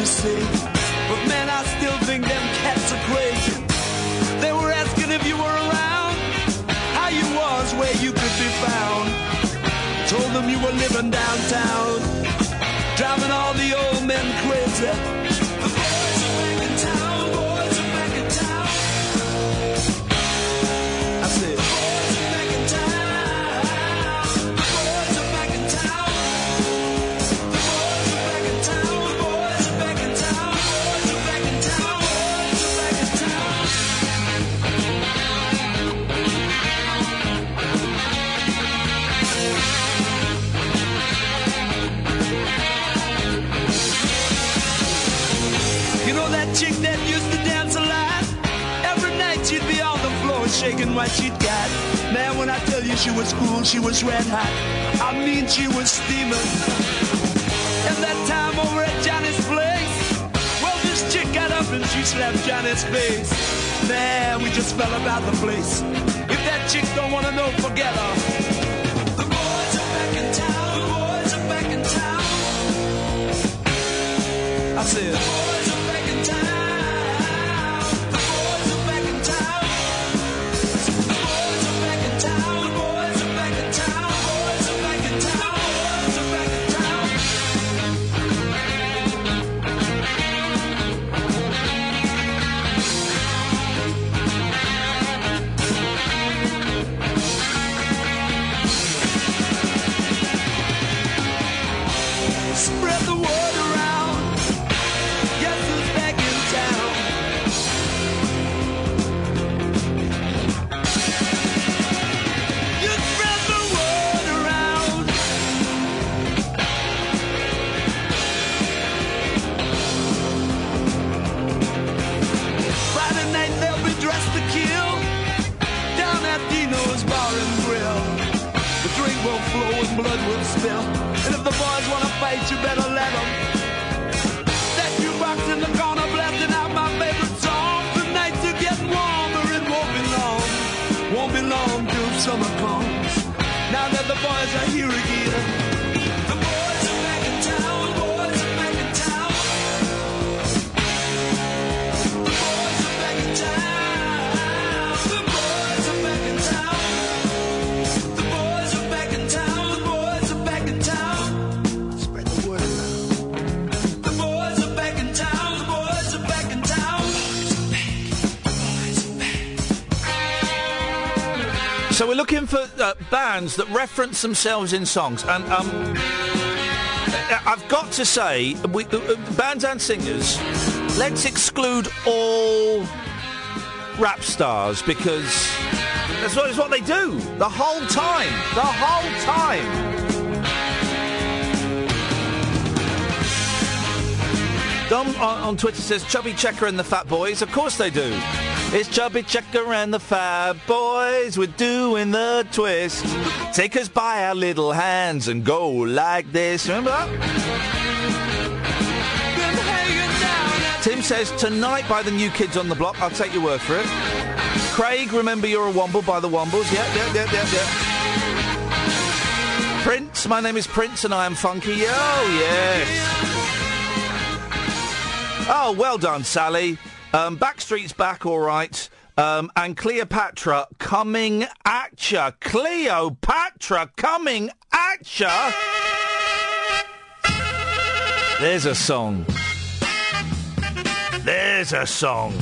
to say. But man, I still think them cats are crazy. They were asking if you were around, how you was, where you could be found. Told them you were living downtown, driving all the old men crazy. The boys are back in town, boys are back in town. I said, boys are back in town. The boys are back in town. The boys are back in town. The boys are back in town. Boys are back in town. Boys are back in town. You know that chick that used to dance a lot? Every night she'd be on the floor shaking what she'd got. Man, when I tell you she was cool, she was red hot. I mean, she was steaming. And that time over at Johnny's place, well, this chick got up and she slapped Johnny's face. Man, we just fell about the place. If that chick don't want to know, forget her. The boys are back in town. The boys are back in town. I said, the boys are back in town. The boys are back in town. The boys are back in town. The boys are back in town. Boys are back in town. Boys are back in town. Spread the word around. Guess who's back in town? You spread the word around. Friday night they'll be dressed to kill down at Dino's Bar and Grill. The drink will flow and blood will spill. And if the boys want to fight, you better let them. That jukebox in the corner blasting out my favorite song. The nights are getting warmer, it won't be long. Won't be long till summer comes. Now that the boys are here again. The boys are back in town. The boys are back in town. The boys are back in town. The boys are back in town. The boys are back in town. The boys are back in town. Spread the word around. The boys are back in town. The boys are back in town. So we're looking for uh, bands that reference themselves in songs, and um, I've got to say, we, uh, bands and singers, let's exclude all rap stars, because that's what, it's what they do the whole time, the whole time. Dom on, on Twitter says Chubby Checker and the Fat Boys. Of course they do. It's Chubby Checker and the Fat Boys. We're doing the twist. Take us by our little hands and go like this. Remember that? Tim says Tonight by the New Kids on the Block. I'll take your word for it. Craig, Remember You're a Womble by the Wombles. Yep, yep, yep, yep, yep. Prince, My Name is Prince and I Am Funky. Oh, yes. Oh, well done, Sally. Um, Backstreet's Back, all right. Um, and Cleopatra coming at ya. Cleopatra coming at ya. There's a song. There's a song.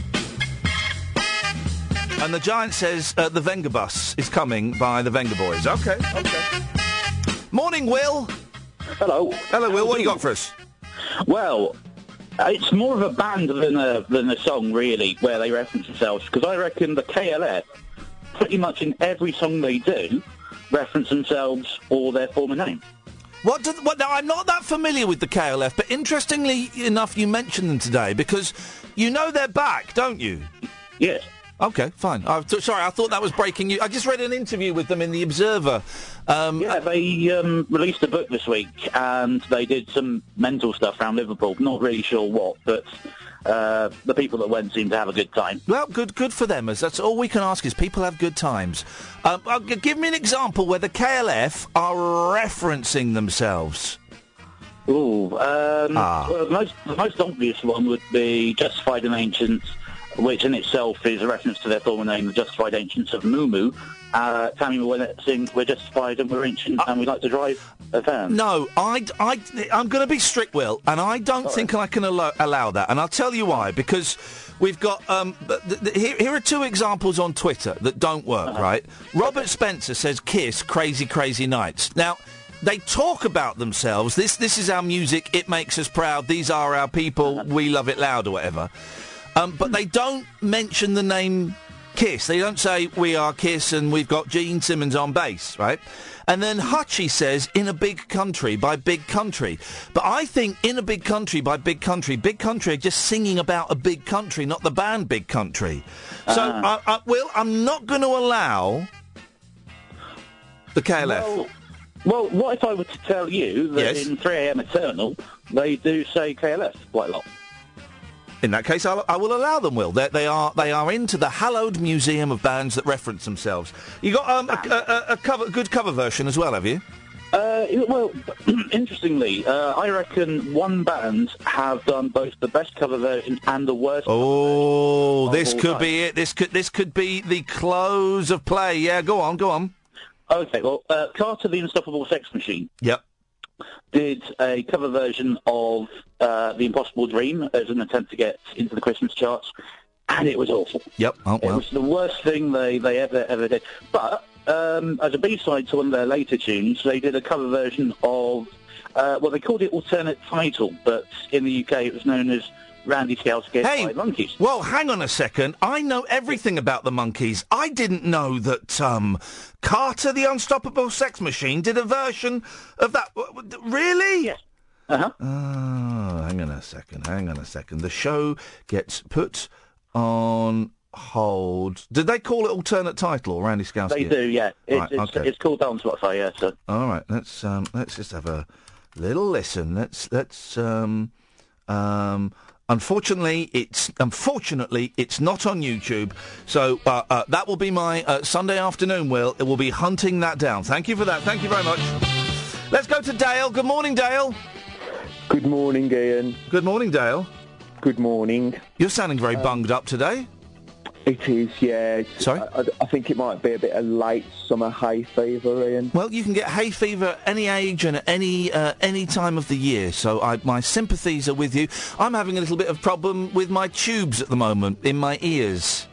And the Giant says uh, The Venga Bus is coming by the Venga Boys. Okay, okay. Morning, Will. Hello. Hello, Will. What you got for us? Well, it's more of a band than a than a song, really, where they reference themselves. Because I reckon the K L F, pretty much in every song they do, reference themselves or their former name. What? Do, what? Now, I'm not that familiar with the K L F, but interestingly enough, you mentioned them today because you know they're back, don't you? Yes. Okay, fine. I th- sorry, I thought that was breaking news. I just read an interview with them in The Observer. Um, yeah, they um, released a book this week, and they did some mental stuff around Liverpool. Not really sure what, but uh, the people that went seemed to have a good time. Well, good good for them. As that's all we can ask is people have good times. Um, uh, g- give me an example where the K L F are referencing themselves. Ooh, um, Ah. well, the most, the most obvious one would be Justified and Ancients, which in itself is a reference to their former name, the Justified Ancients of Moo Moo. Uh, Tammy Wynette sings, we're justified and we're ancient and we like to drive a van. No, I, I, I'm going to be strict, Will, and I don't think I can allow, allow that. And I'll tell you why. Because we've got... Um, th- th- here, here are two examples on Twitter that don't work, Uh-huh. right? Robert Spencer says, Kiss, Crazy, Crazy Nights. Now... They talk about themselves. This this is our music. It makes us proud. These are our people. We love it loud or whatever. Um, but they don't mention the name Kiss. They don't say we are Kiss and we've got Gene Simmons on bass, right? And then Hutchie says In a Big Country by Big Country. But I think In a Big Country by Big Country, Big Country are just singing about a big country, not the band Big Country. So, Ah. I, I, Will, I'm not going to allow the K L F. Well, well, what if I were to tell you that Yes. in three A M Eternal, they do say K L F quite a lot? In that case, I'll, I will allow them, Will. They, they are they are into the hallowed museum of bands that reference themselves. You got um, a, a, a cover, good cover version as well, have you? Uh, well, interestingly, uh, I reckon one band have done both the best cover version and the worst. Oh, this all could time. be it. This could this could be the close of play. Yeah, go on, go on. Okay, well, uh, Carter the Unstoppable Sex Machine Yep. did a cover version of uh, The Impossible Dream as an attempt to get into the Christmas charts, and it was awful. Yep. Oh It well. was the worst thing they, they ever ever did. But um, as a B-side to one of their later tunes, they did a cover version of, uh, well, they called it Alternate Title, but in the U K it was known as Randy Scouse Get Hey, by Monkeys. well, hang on a second. I know everything about the Monkees. I didn't know that um, Carter the Unstoppable Sex Machine did a version of that. W- w- Really? Yes. Uh-huh. Oh, hang on a second, hang on a second. The show gets put on hold. Did they call it alternate title, Randy Scouse? They do, yeah. It's, Right, it's, okay. it's called on Spotify, yeah. So. All right, let's um, let's just have a little listen. Let's let's um, um, unfortunately it's unfortunately it's not on YouTube, so uh, uh, that will be my uh, Sunday afternoon. Will it will be hunting that down. Thank you for that. Thank you very much. Let's go to Dale. Good morning, Dale. Good morning, Ian. Good morning, Dale. Good morning. You're sounding very bunged up today. It is, yeah. It's- Sorry? I, I think it might be a bit of late summer hay fever, Ian. Well, you can get hay fever at any age and at any uh, any time of the year. So I, my sympathies are with you. I'm having a little bit of problem with my tubes at the moment in my ears.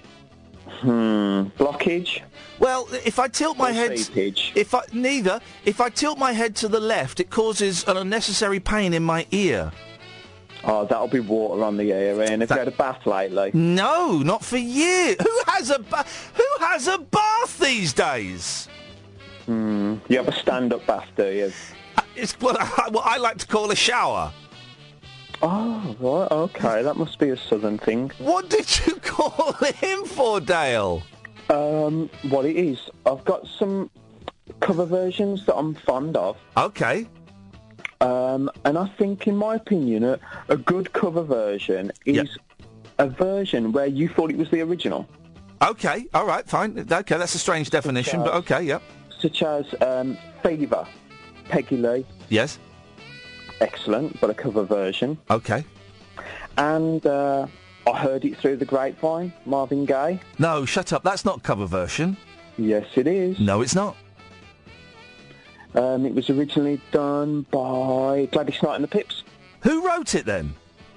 Hmm. Blockage? Well, if I tilt my Or head, seepage? if I neither, if I tilt my head to the left, it causes an unnecessary pain in my ear. Oh, that'll be water on the ear, Ian. Have That- you had a bath lately? No, not for years. Who has a ba- who has a bath these days? Hmm. You have a stand-up bath, do you? Uh, It's what I, what I like to call a shower. Oh, right, okay. That must be a southern thing. What did you call him for, Dale? Um, what it is, I've got some cover versions that I'm fond of. Okay. Um, and I think, in my opinion, a, a good cover version is Yep. a version where you thought it was the original. Okay, all right, fine. Okay, that's a strange definition, but okay, yep. Such as um, Fever, Peggy Lee, Yes, excellent, but a cover version. okay. And uh, I Heard It Through the Grapevine, Marvin Gaye. No, shut up, that's not cover version. Yes, it is. No, it's not. Um, it was originally done by Gladys Knight and the Pips. Who wrote it then?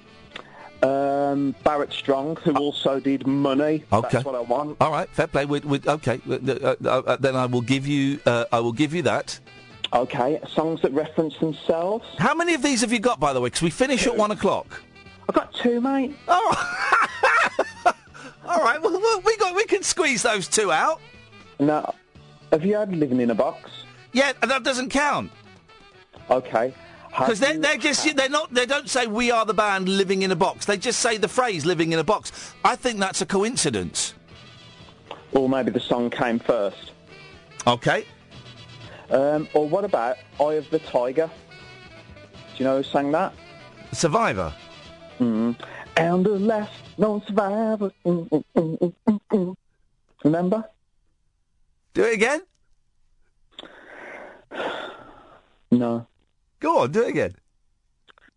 Um, Barrett Strong, who also did Money. Okay. That's what I want. All right, fair play. With, with, okay, uh, uh, uh, then I will give you. Uh, I will give you that. Okay, songs that reference themselves. How many of these have you got, by the way? Because we finish at one o'clock. I've got two, mate. Oh, all right. Well, well, we got. We can squeeze those two out. Now, have you had Living in a Box? Yeah, that doesn't count. Okay. Have Because they're, you they're just, had- they're not, they don't say we are the band living in a box. They just say the phrase living in a box. I think that's a coincidence. Or maybe the song came first. Okay. Um, or what about Eye of the Tiger? Do you know who sang that? Survivor. Mm. And the last known survivor. Mm, mm, mm, mm, mm, mm. Remember? Do it again. No. Go on, do it again.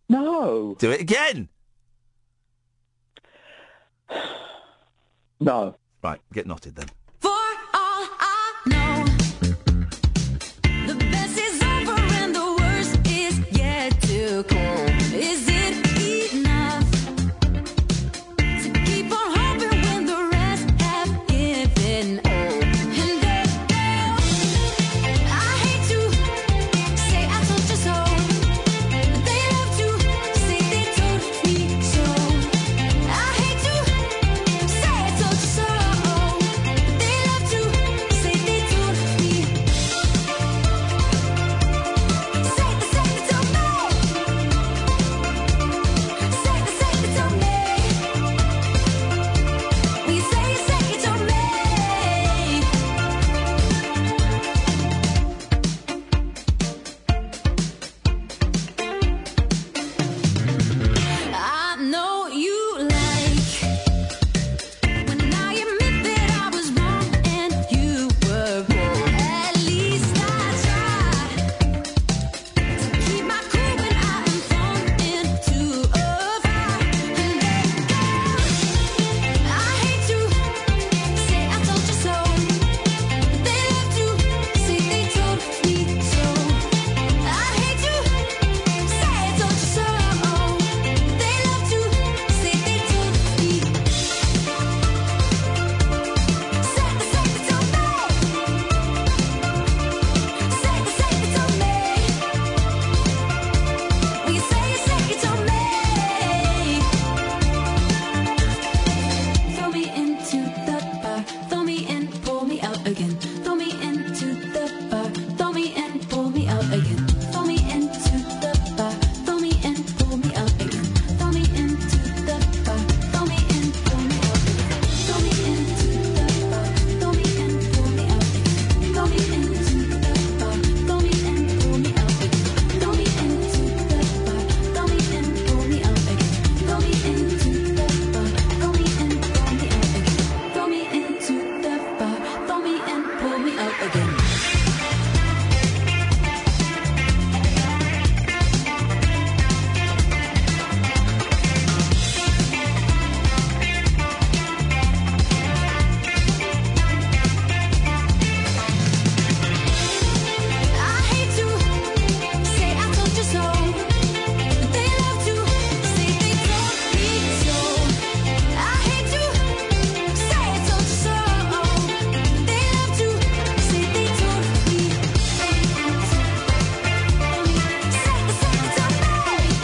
No. Do it again. No. Right, get knotted then. For all I know, the best is over and the worst is yet to come. Is it enough to keep on hoping when the rest have given up? And girl, I hate to say I told you so, but they love to say they told me so. I hate to say I told you so, but they love to say they told me. Say the say it to me. Say the say it to me. Will you say it, say it to me? I know you like when I admit that I was wrong and you were wrong. At least I try to keep my cool when I am thrown into a fire. And then, girl, I hate to say I told you so, but they love to say they told me so. I hate to say I told you so, but they love to say they told me. Say the say it to me. Say the say it to me. Will you say it, say it to me? Throw me into the bar, throw me in, pull me out again. Throw me into the bar, throw me in, pull me out again. Throw me into the bar, throw me in, pull me out again. Throw me into the bar, throw me in, pull me out again. Throw me into the bar, throw me in, pull me out again. Throw me into the bar, throw me in, pull me out again. Throw me into the bar, throw me in, pull me out again. Throw me into the bar, throw me in, pull me out again. Throw me into the bar, throw me in, pull me out again. I hate to say I told you so, but they love to say they told me so. I hate to say I told you so, but they love to say they told me. Say the say it to me. Say the say it to me.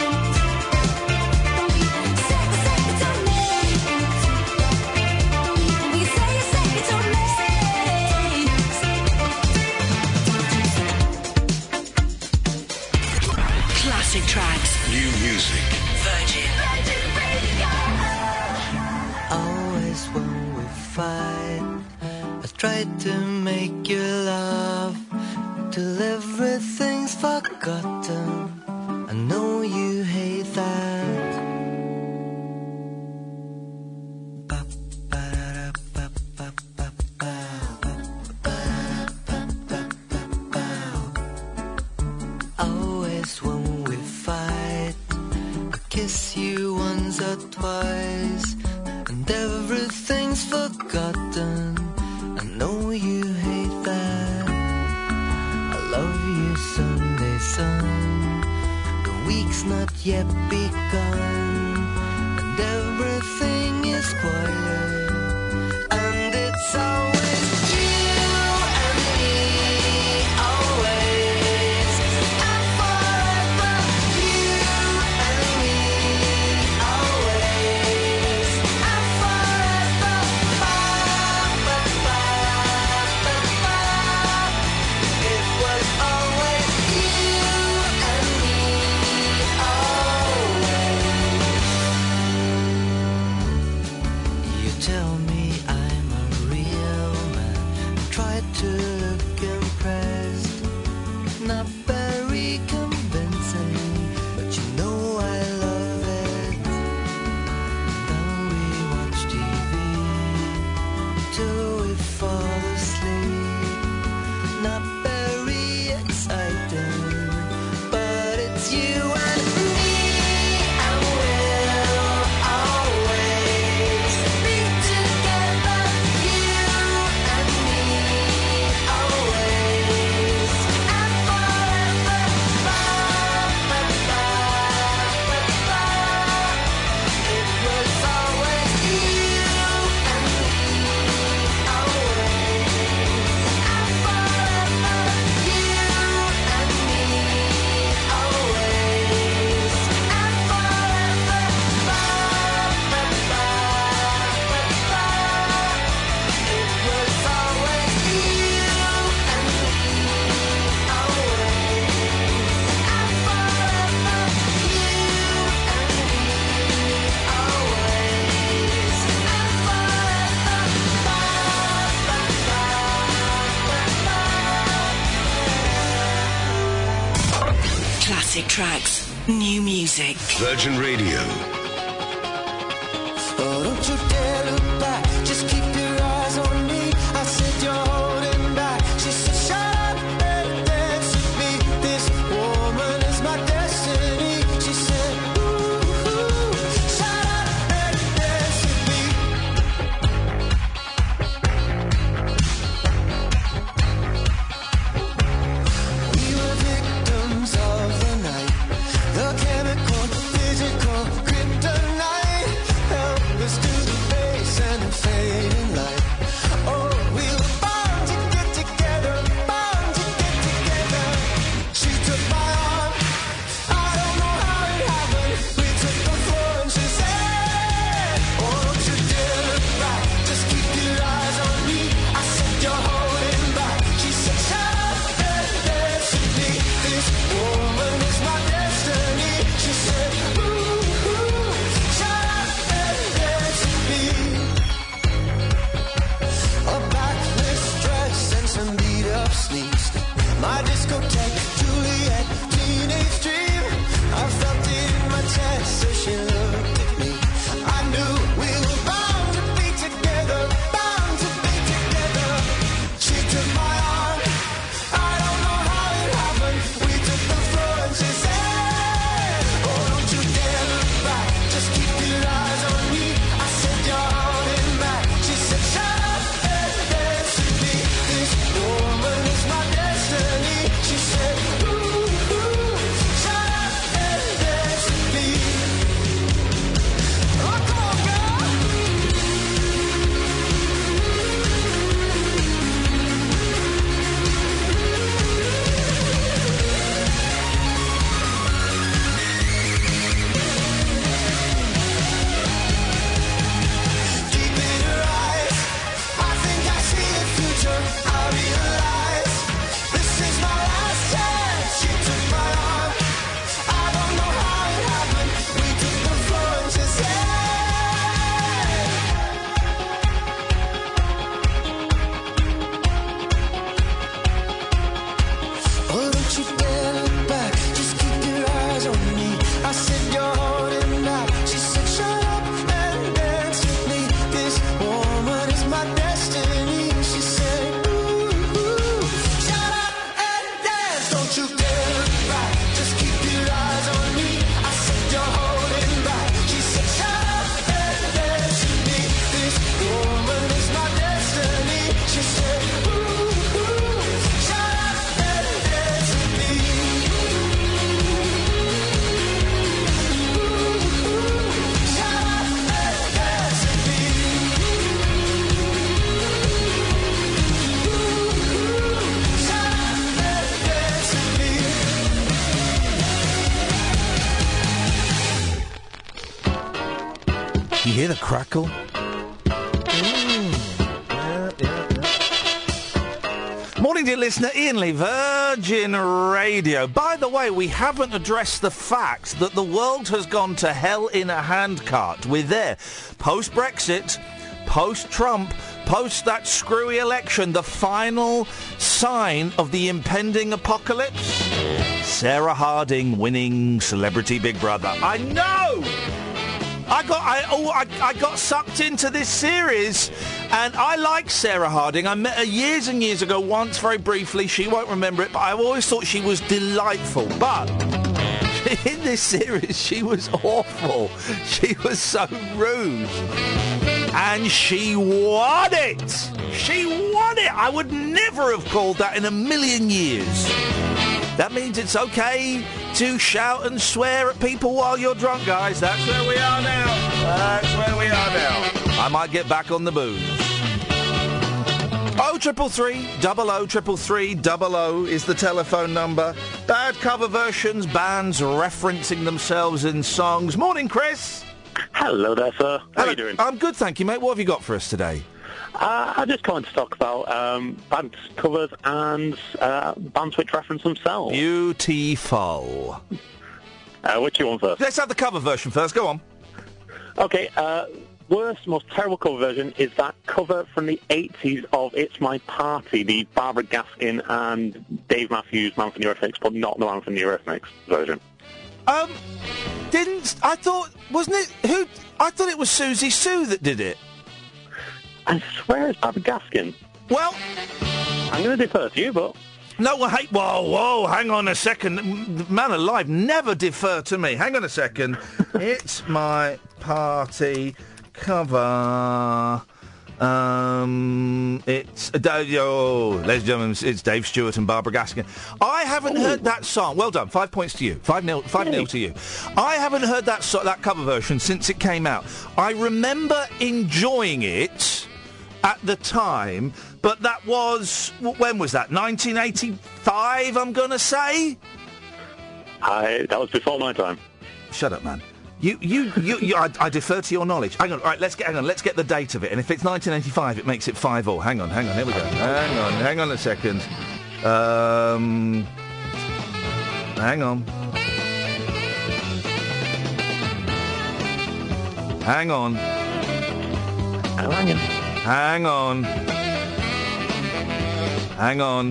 Will you say it, say it to me? Classic tracks. New music. Virgin. Always when we fight, I try to make you laugh till everything's forgotten. I know you hate that. Always when we fight, I kiss you once or twice, and everything's forgotten. I know you hate that. I love you Sunday sun. The week's not yet begun, and everything is quiet, and it's always you and me, always and forever. You and me, always and forever. Ba, ba, ba, ba, ba. It was always you and me, always. You tell me I'm a real man. Try to look impressed, not very convincing, but you know I love it. Then we watch T V till we fall asleep. Not very exciting, but it's you and me. tracks, new music. Virgin Radio. Oh, don't you dare look back, just keep your eyes on me. I said you're holding back. She said, shut up and dance with me. This woman is my destiny. She said, ooh, ooh, shut up and dance with me. We were victims of the night, the chemical, physical, kryptonite. Help us to the base and the fading light. Oh, we were bound to get together, bound to get together. She took my arm, I don't know how it happened. We took the floor and she said, oh, don't you dare look back, just keep your eyes on me. I said you're holding back. She said, shut up and dance with me. This woman is my destiny. She said, ooh, ooh, shut up and dance with me. A backless dress and some beat up sneaks. My discotheque, Juliet, teenage dream. I felt it in my chest as she looked at me. I knew we were bound to be together, bound to be together. She took my arm, I don't know how it happened. We took the floor and she said, oh, don't you dare look back, just keep your eyes on me. I said you're holding back. She said, shut up and dance with me. This woman is my destiny. She said, ooh, ooh, shut up and dance with me. Oh, come on, girl. Deep in her eyes, I think I see the future. I realize this is my last chance. She took my arm, I don't know how it happened. We took the floor and she said, oh, don't you dare look back, just keep your eyes on me. I said you're holding back. She said, shut up and dance with me. This woman is my destiny. She said, ooh, ooh, shut up and dance. Don't you dare look back, just keep your eyes on me. I said you're holding back. She said, shut up and dance with me. This woman is my destiny. She said, ooh, ooh, shut up and dance with me. Ooh, ooh, shut up and dance with me. Ooh, ooh, shut up and dance with me. You hear the crackle? Morning, dear listener. Ian Lee, Virgin Radio. By the way, we haven't addressed the fact that the world has gone to hell in a handcart. We're there. Post-Brexit, post-Trump, post that screwy election, the final sign of the impending apocalypse? Sarah Harding winning Celebrity Big Brother. I know! I got I, oh, I I got sucked into this series, and I like Sarah Harding. I met her years and years ago once, very briefly. She won't remember it, but I always thought she was delightful. But in this series, she was awful. She was so rude. And she won it! She won it! I would never have called that in a million years. That means it's okay to shout and swear at people while you're drunk, guys. That's where we are now. That's where we are now. I might get back on the booze. Oh, triple three, double O, triple three, double O is the telephone number. Bad cover versions, bands referencing themselves in songs. Morning, Chris. Hello there, sir. How Hello. are you doing? I'm good, thank you, mate. What have you got for us today? Uh, I just wanted to talk about um, band covers and uh, bands which reference themselves. Beautiful. Uh, which you want first? Let's have the cover version first. Go on. Okay, uh, worst, most terrible cover version is that cover from the eighties of It's My Party, the Barbara Gaskin and Dave Matthews Man from Eurythmics, but not the Man from Eurythmics version. Um, didn't I thought wasn't it who? I thought it was Susie Sue that did it. I swear it's Barbara Gaskin. Well, I'm going to defer to you, but no. Well, hey, whoa, whoa, hang on a second, M- man alive, never defer to me. Hang on a second. It's my party cover. Um, it's uh, oh, ladies and gentlemen, it's Dave Stewart and Barbara Gaskin. I haven't Ooh. heard that song. Well done, five points to you, five nil, five Yay. nil to you. I haven't heard that so- that cover version since it came out. I remember enjoying it at the time, but that was when was that? nineteen eighty-five, I'm gonna say. I that was before my time. Shut up, man. You, you, you, you I, I defer to your knowledge. Hang on, right, let's get, hang on, let's get the date of it. And if it's nineteen eighty-five, it makes it five all. Hang on, hang on, here we go. Hang on, hang on a second. Um, hang on. Hang on. I'm hanging. Hang on. Hang on.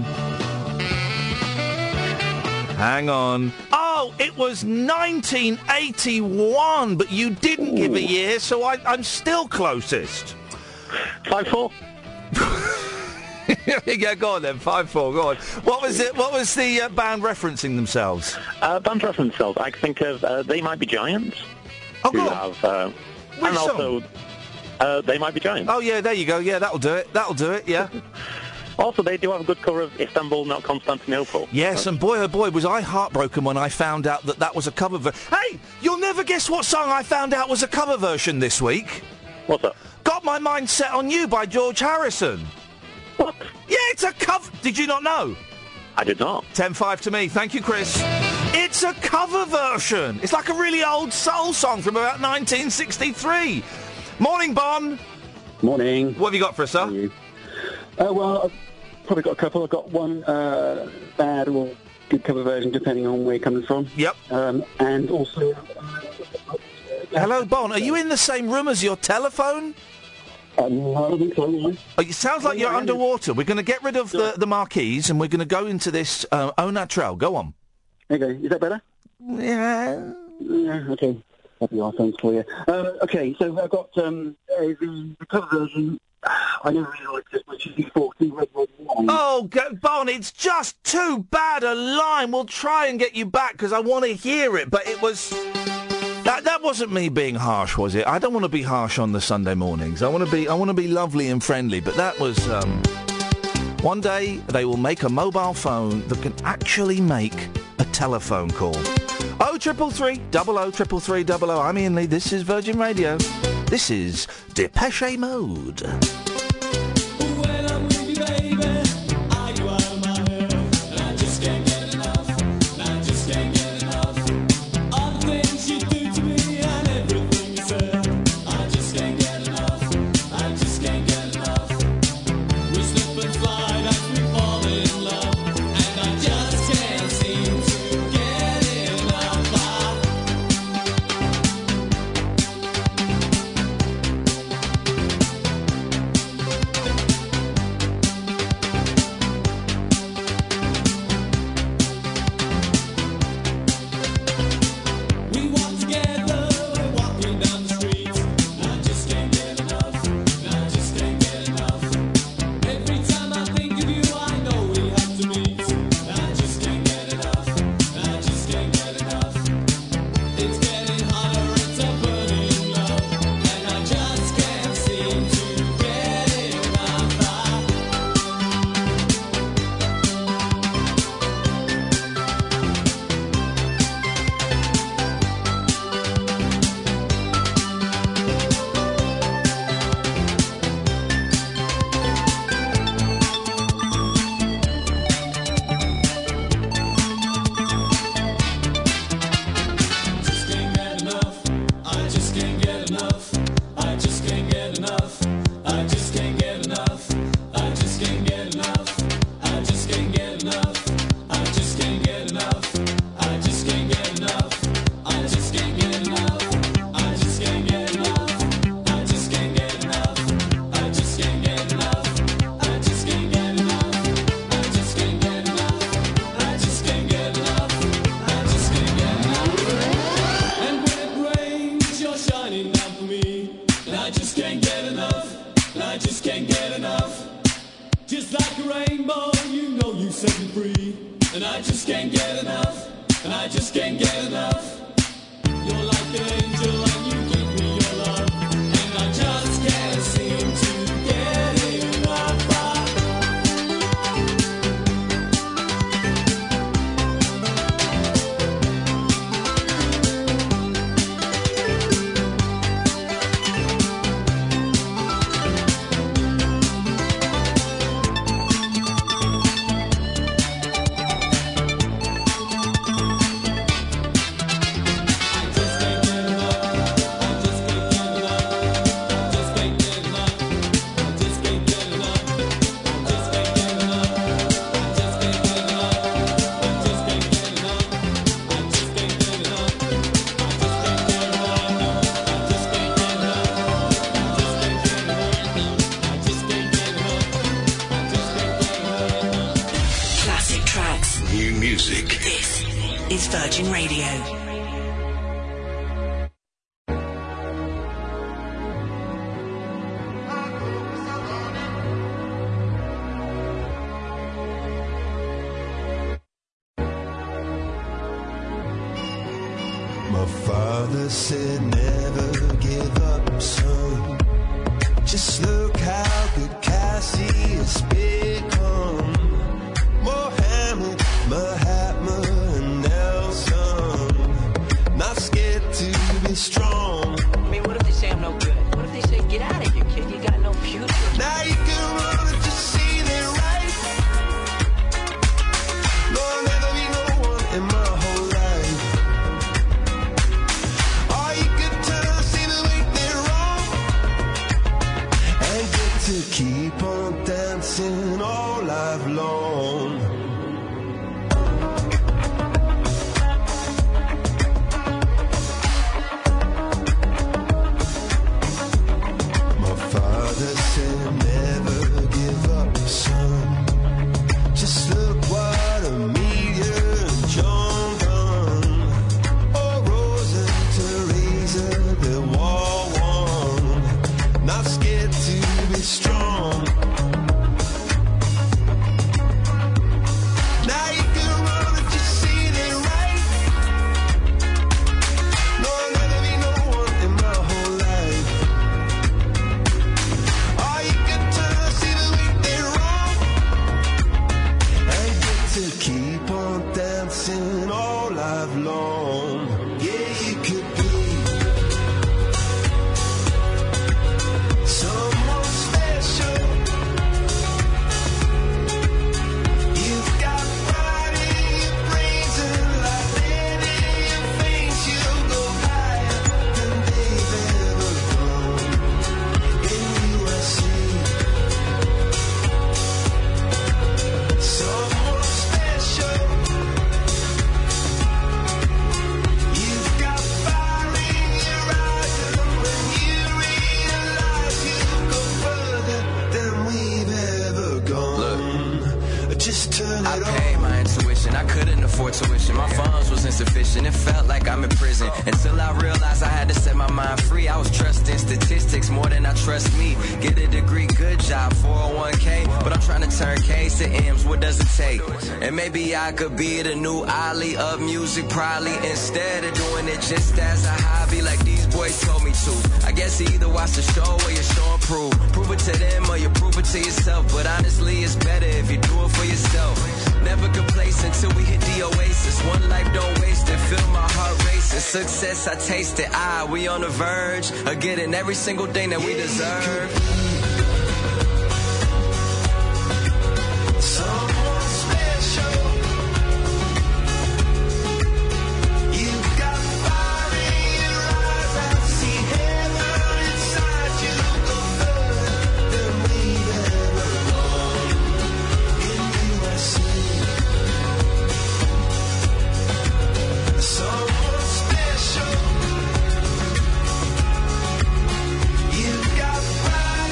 Hang on. Oh, it was nineteen eighty-one, but you didn't Ooh. give a year, so I, I'm still closest. Five four. Yeah, go on then. Five four. Go on. What was it? What was the uh, band referencing themselves? Uh, band referencing themselves. I think of uh, They Might Be Giants. Oh, who go on. have, uh, Which and song? also uh, They Might Be Giants. Oh yeah, there you go. Yeah, that'll do it. That'll do it. Yeah. Also, they do have a good cover of Istanbul, Not Constantinople. Yes, so. and boy, oh boy, was I heartbroken when I found out that that was a cover version. Hey, you'll never guess what song I found out was a cover version this week. What's that? Got My Mind Set on You by George Harrison. What? Yeah, it's a cover. Did you not know? I did not. ten five to me. Thank you, Chris. It's a cover version. It's like a really old soul song from about nineteen sixty-three. Morning, Bon. Morning. What have you got for us, sir? How are you? Uh, well, I've probably got a couple. I've got one uh, bad or good cover version, depending on where you're coming from. Yep. Um, and also... Uh, Hello, Bon. Are you in the same room as your telephone? Uh, no, I don't think so, no. Oh, it sounds like you're underwater. We're going to get rid of the, the marquees and we're going to go into this uh, au naturel. Go on. Okay, is that better? Yeah. Yeah, okay. That'll be iPhones for you. Um, okay, so I've got um, uh, the, the cover version. I never really liked this, which is U forty Red Red Wine. Oh, go, Bon, it's just too bad a line. We'll try and get you back because I want to hear it, but it was... That that wasn't me being harsh, was it? I don't want to be harsh on the Sunday mornings. I want to be I want to be lovely and friendly, but that was... Um, one day they will make a mobile phone that can actually make a telephone call. Oh, triple three, double oh, triple three, double oh. I'm Ian Lee. This is Virgin Radio. This is Depeche Mode. get enough, and I just can't get enough. Just like a rainbow, you know you set me free. And I just can't get enough, and I just can't get enough. You're like an angel and you give me your love, and I just can't seem to get enough. is Virgin Radio. My father said never give up, son. Just look how good Cassie has become. Mohammed, Mahatma, and Nelson. Not scared to be strong. I mean, what if they say I'm no good? What if they say, get out of here, kid, you got no future? Now you can run and just see they're right. No, I'll never be no one in my whole life. Or you could turn, see the way they're wrong, and get to keep on dancing all life long. Father said never give up, son. Just look what Amelia and John done. Oh, Rose and Teresa, they're war one. Not scared to be strong. Now you can run and just see they're right. No, I'll never be no one in my whole life. To keep on dancing all life long. Yeah, you could be someone special. You've got pride in your brains and like lead in your veins. You'll go higher than they've ever gone. In U S C, someone I paid my intuition, I couldn't afford tuition. My funds was insufficient, it felt like I'm in prison. Until I realized I had to set my mind free. I was trusting statistics more than I trust me. Get a degree, good job, four oh one k. But I'm trying to turn K's to M's, what does it take? And maybe I could be the new Ali of music, probably. Instead of doing it just as a hobby like these boys told me to. I guess you either watch the show or you show and prove. Prove it to them or you prove it to yourself. But honestly, it's better if you do it for yourself. Never complacent till we hit the oasis. One life, don't waste it. Feel my heart racing. Success, I taste it. Ah, we on the verge of getting every single thing that we deserve. Someone special. You've got fire in your eyes. I see heaven inside you. Go further than we've ever gone. In U S C, someone special. You've got pride.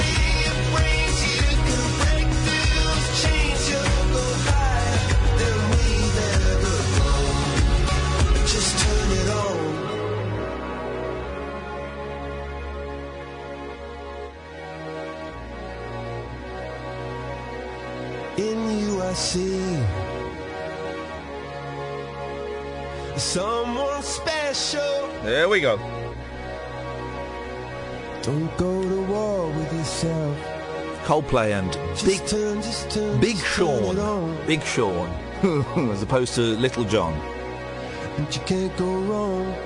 In you I see someone special. There we go. Don't go to war with yourself. Coldplay and Big, Just turn, just turn, Big just turn it Sean. on. Big Sean. As opposed to Little John. And you can't go wrong.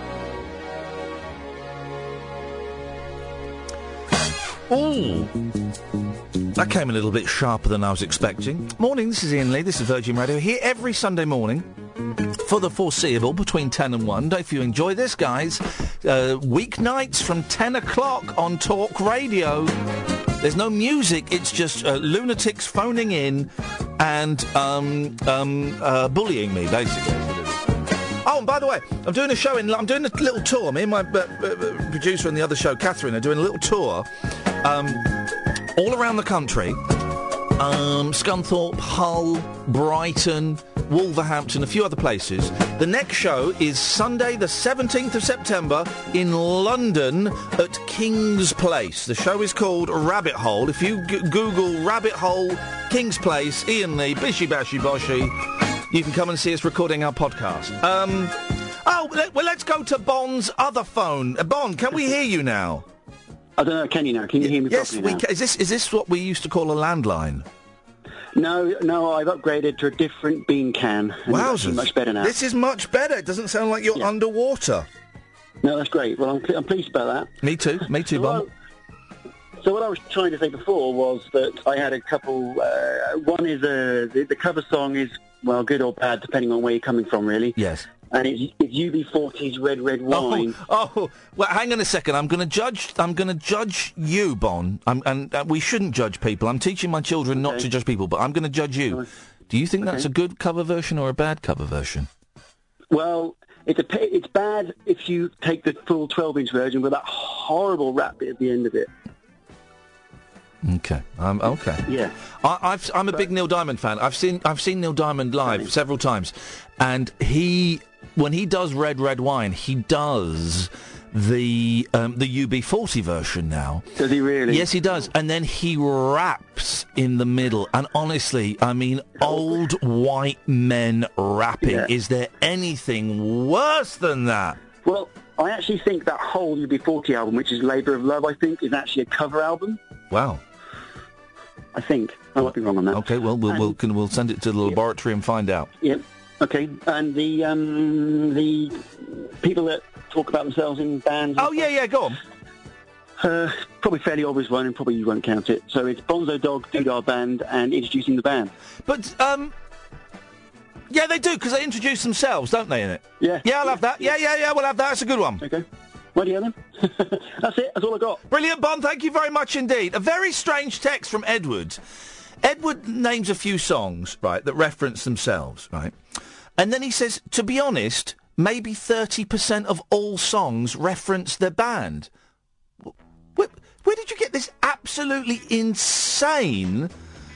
Ooh. That came a little bit sharper than I was expecting. Morning, this is Ian Lee, this is Virgin Radio, here every Sunday morning for the foreseeable between ten and one. If you enjoy this, guys, uh, weeknights from ten o'clock on Talk Radio. There's no music, it's just uh, lunatics phoning in and um, um, uh, bullying me, basically. Oh, and by the way, I'm doing a show in... I'm doing a little tour. Me and my uh, uh, producer on the other show, Catherine, are doing a little tour um, all around the country. Um, Scunthorpe, Hull, Brighton, Wolverhampton, a few other places. The next show is Sunday, the seventeenth of September, in London at King's Place. The show is called Rabbit Hole. If you g- Google Rabbit Hole, King's Place, Ian Lee, Bishy Bashy Boshy, you can come and see us recording our podcast. Um, oh, let, well, let's go to Bond's other phone. Uh, Bond, can we hear you now? I don't know, can you now? Can you hear me Yes, properly we now? ca- is this is this what we used to call a landline? No, no, I've upgraded to a different bean can. and it's actually Wowzers. much better now. This is much better. It doesn't sound like you're underwater. No, that's great. Well, I'm, I'm pleased about that. Me too. Me too, So Bond. what- So what I was trying to say before was that I had a couple. Uh, one is uh, the, the cover song is, well, good or bad, depending on where you're coming from, really. Yes. And it's, it's U B forty's Red Red Wine. Oh, oh, well, hang on a second. I'm going to judge. I'm going to judge you, Bon. I'm, and uh, we shouldn't judge people. I'm teaching my children not to judge people, but I'm going to judge you. Do you think that's a good cover version or a bad cover version? Well, it's a pa- it's bad if you take the full twelve-inch version with that horrible rap bit at the end of it. Okay. Um, okay. Yeah. I, I've, I'm a big Neil Diamond fan. I've seen I've seen Neil Diamond live several times, and he when he does Red Red Wine, he does the um, the U B forty version now. Does he really? Yes, he does. And then he raps in the middle. And honestly, I mean, old white men rapping. Yeah. Is there anything worse than that? Well, I actually think that whole U B forty album, which is Labour of Love, I think, is actually a cover album. Wow. I think. I might be wrong on that. Okay, well, we'll And- we'll, can, we'll send it to the laboratory and find out. Yep. Okay. And the um, the people that talk about themselves in bands. Oh, yeah, yeah, go on. Uh, probably fairly obvious one, and probably you won't count it. So it's Bonzo Dog, Doodah Band, and Introducing the Band. But, um... yeah, they do, because they introduce themselves, don't they, in it? Yeah. Yeah, I'll have that. Yeah, yeah, yeah, we'll have that. It's a good one. Okay. Radio then. That's it. That's all I got. Brilliant, Bond. Thank you very much indeed. A very strange text from Edward. Edward names a few songs, right, that reference themselves, right? And then he says, to be honest, maybe thirty percent of all songs reference their band. Where, where did you get this absolutely insane,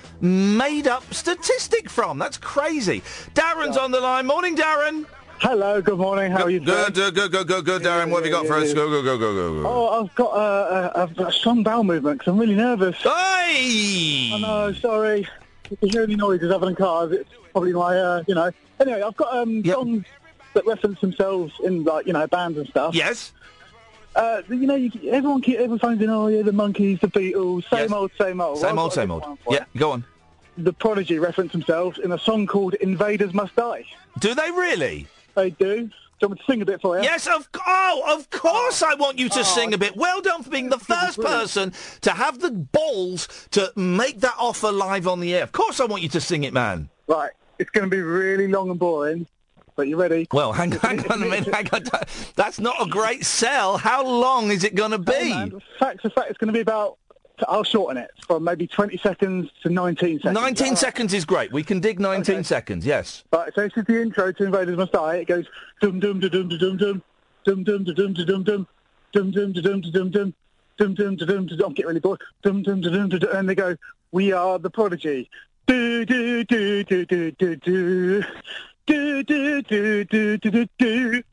made-up statistic from? That's crazy. Darren's on the line. Morning, Darren. Hello, good morning. How are you Good, doing? good, good, good, good, Darren. What have you got for us? Go, go, go, go, go, go. Oh, I've got uh, a, a strong bowel movement because I'm really nervous. Hey! I know, sorry. If you hear any noises other than cars, it's probably my, uh, you know. Anyway, I've got um, songs that reference themselves in, like, you know, bands and stuff. Yes. Uh, you know, you, everyone keep, everyone phones in, oh, yeah, the Monkees, the Beatles, same Yes. old, same old. Same I've old, got a same different old. one for Yeah, go on. you. The Prodigy reference themselves in a song called Invaders Must Die. Do they really? They do. Do you want me to sing a bit for you? Yes, of oh, of course I want you to sing a bit. Well done for being the first person to have the balls to make that offer live on the air. Of course I want you to sing it, man. Right, it's going to be really long and boring, but you ready? Well, hang, hang on a minute. Hang on. That's not a great sell. How long is it going to be? Hey, man, facts are fact, it's going to be about, I'll shorten it, from maybe twenty seconds to nineteen seconds. nineteen Right. seconds is great. We can dig nineteen seconds, yes. Right, so this is the intro to Invaders Must Die. It goes dum dum da dum da dum dum dum dum da dum da dum dum dum dum da dum da dum dum dum dum da dum da dum. I'm getting really bored. Dum dum da dum da dum, and they go, "We are the Prodigy." Do do do do do do do do do do do do do.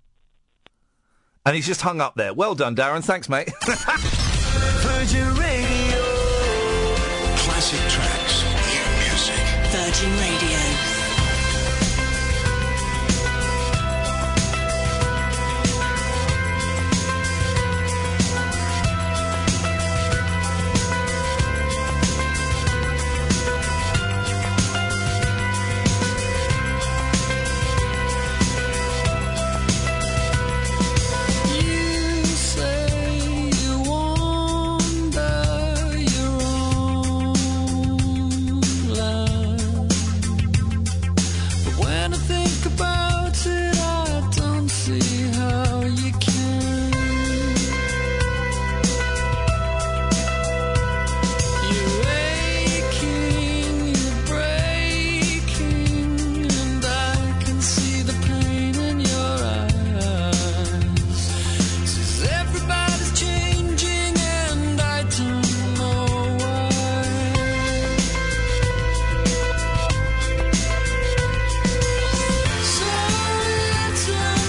And he's just hung up there. Well done, Darren. Thanks, mate. Virgin Radio. Classic tracks, new music. Virgin Radio. You say you wander your own land, but when I think about it, I don't see how you can. You're aching, you're breaking, and I can see the pain in your eyes. Says everybody's changing, and I don't know why. So little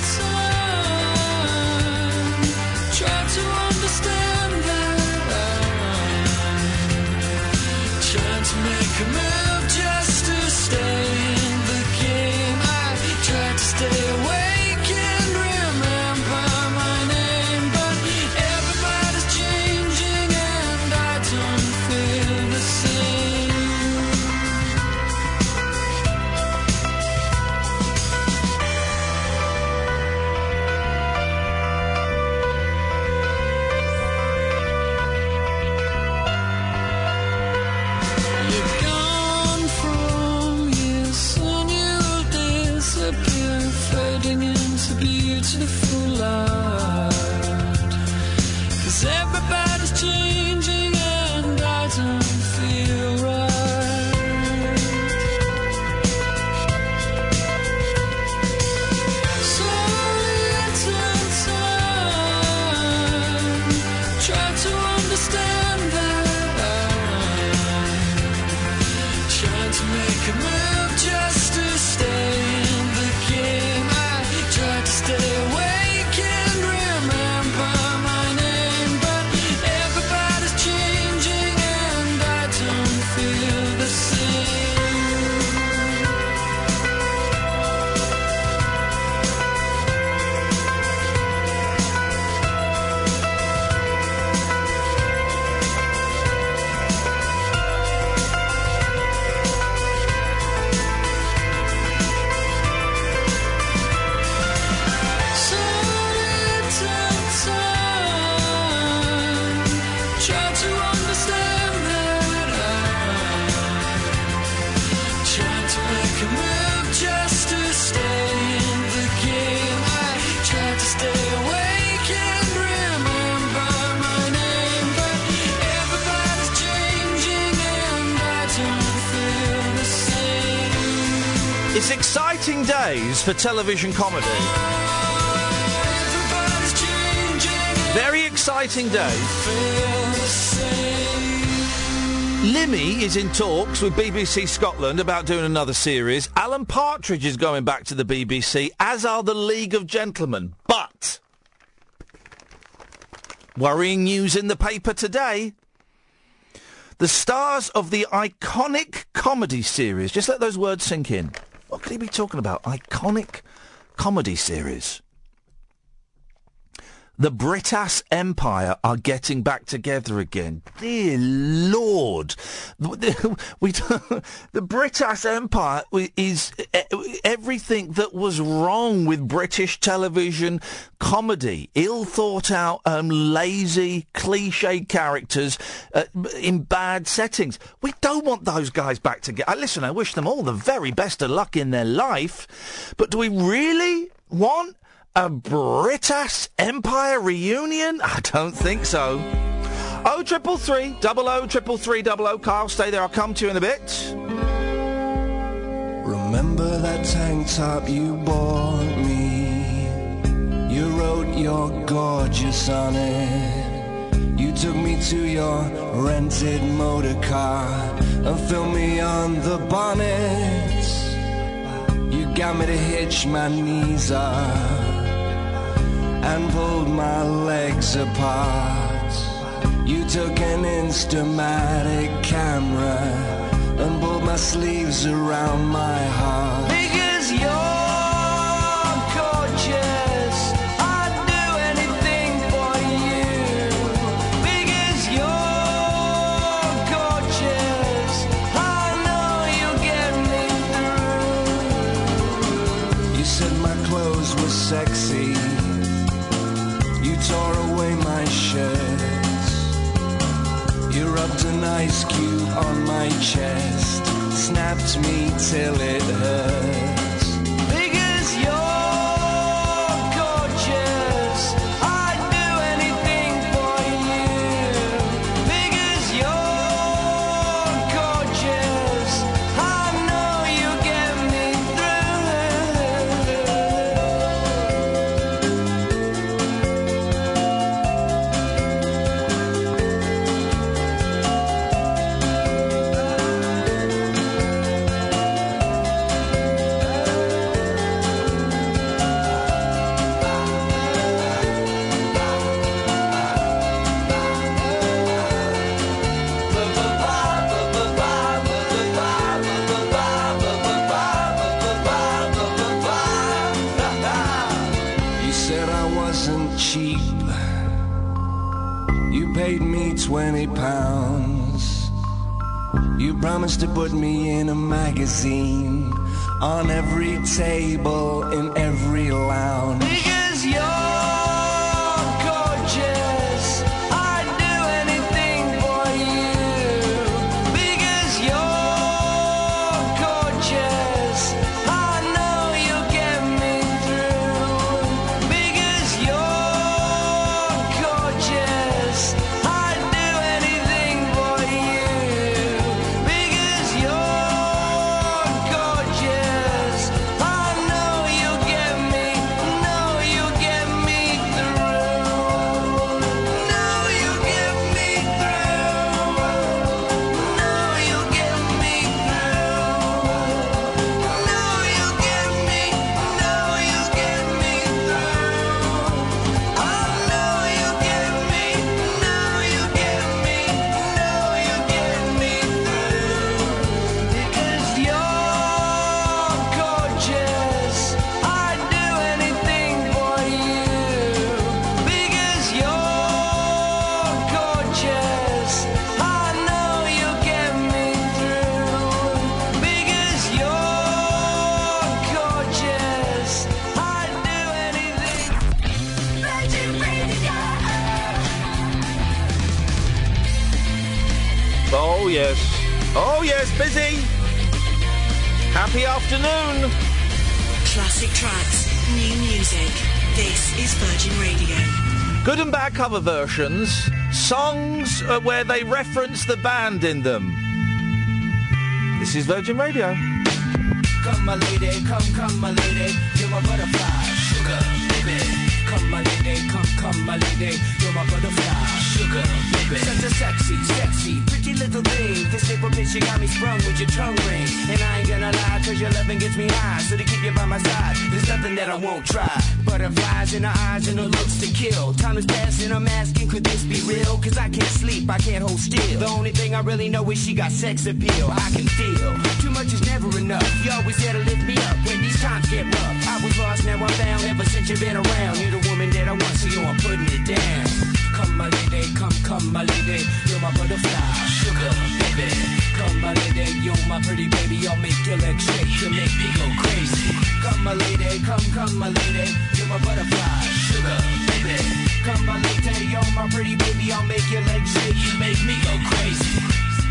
time, try to understand that I'm trying to make a move just to stay in the game. I try to stay awake and remember my name, but everybody's changing and I don't feel the same. You're gone from here, soon you'll disappear, fading into beautiful light. 'Cause everybody's changing and I don't feel right. So little time, try to understand that I'm trying to make a move just to stay in the game. I try to stay awake and remember my name, but everybody's changing and I don't feel the same. So little time, try to understand that I'm trying to make a move just to stay in the game. I try to stay awake and remember my name, but everybody's changing and I don't feel the same. It's exciting days for television comedy. Everybody's changing Very exciting days. feel the same. Limmy is in talks with B B C Scotland about doing another series. Alan Partridge is going back to the B B C, as are the League of Gentlemen. But worrying news in the paper today. The stars of the iconic comedy series, just let those words sink in. What could he be talking about? Iconic comedy series. The Britass Empire are getting back together again. Dear Lord. The, we, the Britass Empire is everything that was wrong with British television comedy. Ill thought out, um, lazy, cliched characters uh, in bad settings. We don't want those guys back together. Listen, I wish them all the very best of luck in their life. But do we really want a Britass Empire reunion? I don't think so. Oh, triple three, double O, triple three, double O. Carl, stay there. I'll come to you in a bit. Remember that tank top you bought me? You wrote you're gorgeous on it. You took me to your rented motor car and filmed me on the bonnet. You got me to hitch my knees up and pulled my legs apart. You took an Instamatic camera and pulled my sleeves around my heart. Because you're gorgeous, I'd do anything for you. Because you're gorgeous, I know you'll get me through. You said my clothes were sexy. You tore away my shirts. You rubbed an ice cube on my chest, snapped me till it hurts. Because you're gorgeous, I'd do anything for you. Because you're gorgeous, I know you'll get me You said I wasn't cheap. You paid me twenty pounds. You promised to put me in a magazine, on every table, in every lounge. Because you're gorgeous, I'd do anything for you. Because you're gorgeous, I know you'll get me through. Because you're gorgeous, I'd do anything for you. Because you're gorgeous, I know you'll get me, know you'll get me through. Know you'll get me through. Know you'll get me through. Know you'll get me, know you'll get me through. I know you'll get me, know you'll get me, know you'll get me through. Because you're gorgeous, I'd do anything for you. Because you're gorgeous, I know you'll get me through. Because you're gorgeous, I'd do anything. Virgin Radio. Oh, yes. Oh, yes, busy. Happy afternoon. Classic tracks, new music. This is Virgin Radio. Good and bad cover versions. Songs uh, where they reference the band in them. This is Virgin Radio. Come my lady, come, come my lady, you're my butterfly, sugar, baby. Come my lady, come, come my lady, you're my butterfly, sugar, baby. Such a sexy, sexy, pretty little thing. This little bitch, you got me sprung with your tongue ring. And I ain't gonna lie, cause your loving gets me high. So to keep you by my side, there's nothing that I won't try. Butterflies in her eyes and her looks to kill. Time is passing, I'm asking, could this be real? Cause I can't sleep, I can't hold still. The only thing I really know is she got sex appeal. I can feel, too much is never enough. You always there to lift me up when these times get rough. I was lost, now I'm found, ever since you've been around. You're the woman that I want, so yo, I'm putting it down. Come my lady, come, come my lady, you're my butterfly, sugar, baby. Come my lady, you're my pretty baby, I'll make your legs shake, you'll make me go crazy. Come my lady, come, come my lady, you're my butterfly, sugar, baby. Come my lady, you're my pretty baby, I'll make your legs shake, you make me go crazy.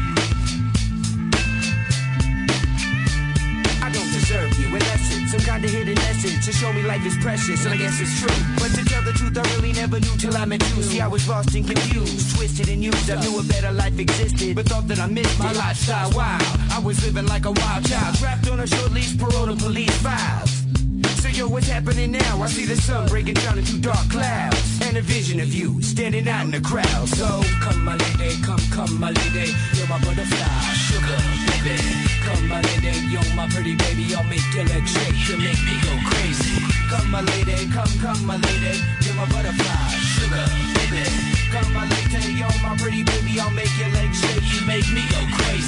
I don't deserve you, in essence, some kind of hidden essence to show me life is precious, and I guess it's true. But to tell the truth, I really never knew till I met you. See, I was lost and confused, twisted and used. I knew a better life existed, but thought that I missed my lifestyle wild. I was living like a wild child, trapped on a short leash, paroled to police files. So yo, what's happening now? I see the sun breaking down into dark clouds, and a vision of you standing out in the crowd. So come my lady, come, come my lady, you're my butterfly, sugar, baby. Come my lady, you're my pretty baby, I'll make your legs shake, you'll make me go crazy. Come my lady, come, come my lady, you're my butterfly, sugar, baby. Come my lady, you're my pretty baby, I'll make your legs shake, you make me go crazy. Hey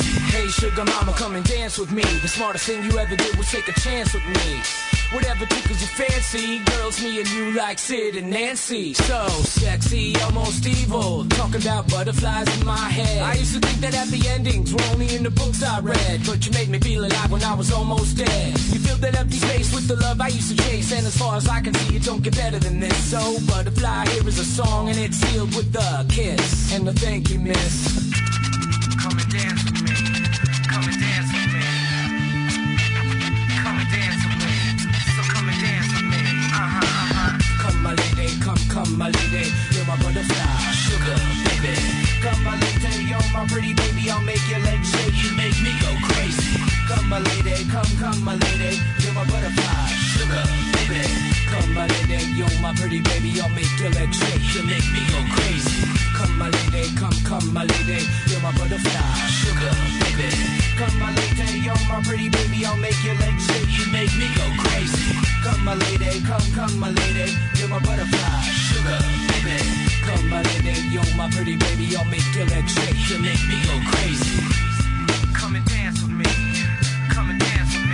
sugar mama, come and dance with me. The smartest thing you ever did was take a chance with me. Whatever tickles your fancy, girls, me and you like Sid and Nancy. So sexy, almost evil, talking about butterflies in my head. I used to think that happy endings were only in the books I read, but you made me feel alive when I was almost dead. You filled that empty space with the love I used to chase, and as far as I can see, it don't get better than this. So butterfly, here is a song, and it's sealed with a kiss and a thank you, miss. Come and dance with me. Come and dance with me. Come and dance with me. So come and dance with me. Uh-huh, uh-huh. Come, my lady, come, come, my lady. You're my butterfly, sugar, baby. Come, my lady, you're my pretty baby. I'll make your legs shake, you make me go crazy. Come, my lady, come, come, my lady. You're my butterfly, sugar, baby. Come, my lady, you're my pretty baby. I'll make your legs shake, you make me go crazy. Come, my lady, come, come, my lady. You're my butterfly, sugar, baby. Come, my lady, you're my pretty baby. I'll make your legs shake, you make me go crazy. Come, my lady, come, come, my lady. You're my butterfly, sugar, baby. Come, my lady, you're my pretty baby. I'll make your legs shake, you make me go crazy. Come and dance with me. Come and dance with me.